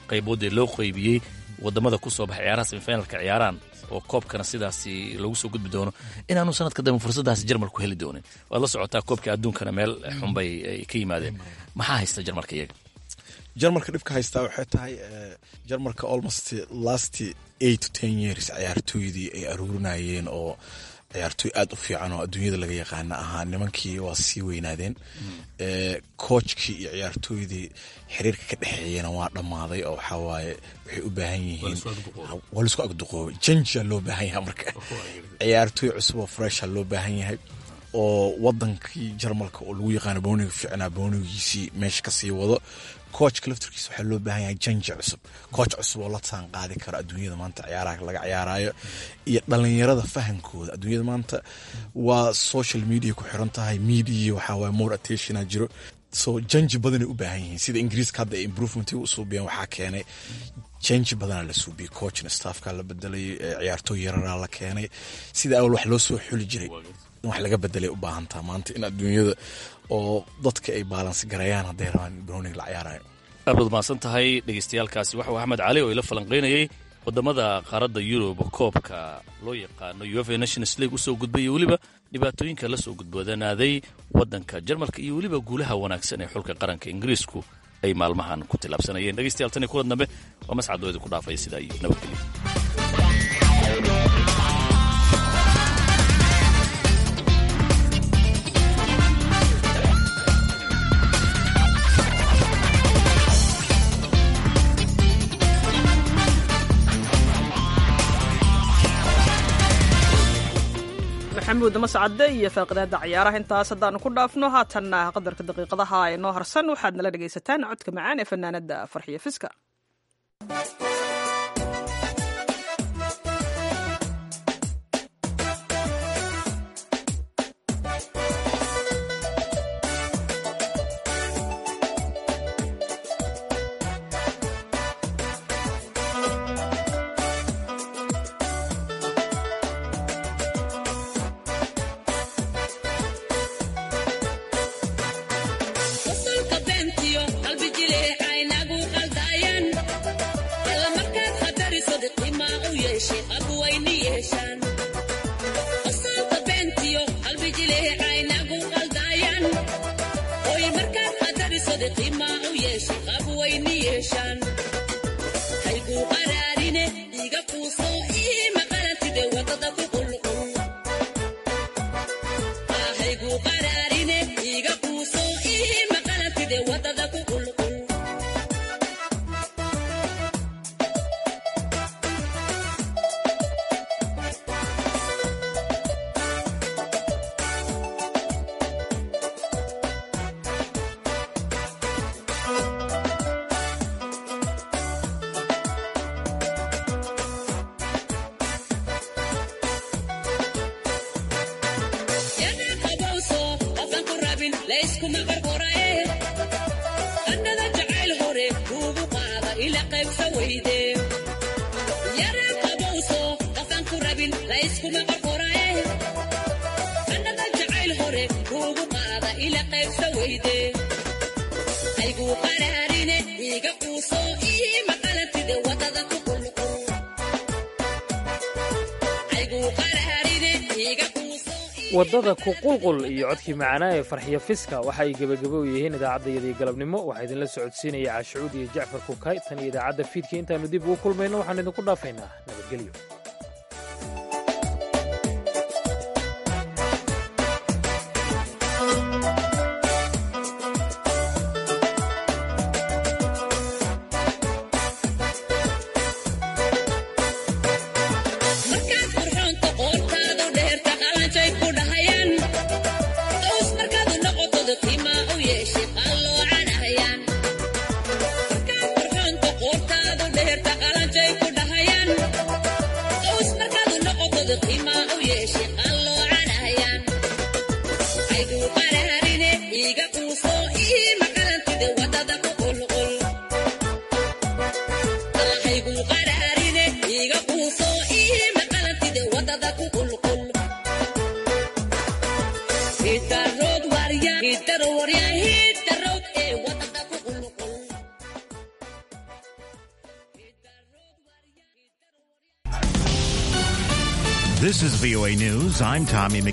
qaybood ee loo qaybiyey wadamada ku soo baxay ciyaaraha semifinalka ciyaaraan oo koobkana sidaasi lagu soo gudbi doono inaanu sanadka dambe fursadaasi jarmalku heli doonin waad la socotaa koobka adduunkana meel xunbay ay ka yimaadeen maxaa haysta jarmalka iyaga jarmalka dhibka haystaa waxay tahay jarmalka almost last eight to ten years ciyaartooydii ay aruurinayeen oo ciyaartooy aad u fiican oo adduunyada laga yaqaana ahaa nimankii waa sii weynaadeen koojkii iyo ciyaartooydii xiriirka ka dhexeeyana waa dhammaaday oo waxaa waaye waxay u baahan yihiin waa laisku agduqoobay janjaa loo baahan yahay marka ciyaartooy cusub oo fresha loo baahan yahay oo wadankii jarmalka oo lagu yaqaano booniga fiicnaa boonigiisii meesha kasii wado koojka laftarkiisa waxaa loo baahan yahay janja cusub kooj cusub oo la taan qaadi karo adduunyada maanta ciyaaraha laga ciyaarayo iyo dhalinyarada fahankooda adduunyada maanta waa social media ku xiran tahay media waxaa waaye more attentiona jiro so janji badanay u baahan yihiin sida ingiriiska hadda ay improvement u suubiyeen waxaa keenay janji badanaa la suubiyey coachna staffka la bedelay ciyaartooy yararaa la keenay sida awal wax loo soo xuli jiray wax laga bedelay u baahantaa maanta in adduunyada oo dadka ay baalansi garayaan hadday rabaan browning la ciyaarayo aad baad mahadsan tahay dhegaystayaalkaasi waxau axmed cali oo ila falanqaynayay wadamada qaaradda yurub koobka loo yaqaano uefa nations league usoo gudbay iyo weliba dhibaatooyinka la soo gudbodanaaday wadanka jarmalka iyo weliba guulaha wanaagsan ee xulka qaranka ingiriisku ay maalmahan ku tilaabsanayeen dhegaystayaal tan iyo kulan dambe waa mascadoo idinku dhaafaya sidaa iyo nabadgelyo maxamuud mascade iyo faaqidaada ciyaaraha intaas haddaanu ku dhaafno haatanna qadarka daqiiqadaha ee noo harsan waxaad nala dhegaysataan codka macaan ee fanaanada farxiyo fiska waddada ku qulqul iyo codkii macanaa ee farxiyo fiska waxa ay gebagabo u yihiin idaacaddayadii galabnimo waxaa idinla socodsiinaya caashucuud iyo jacfar kukay tan iyo idaacadda fiidka intaannu dib ugu kulmayno waxaan idinku dhaafaynaa nabadgelyo This is V O A News. I'm Tommy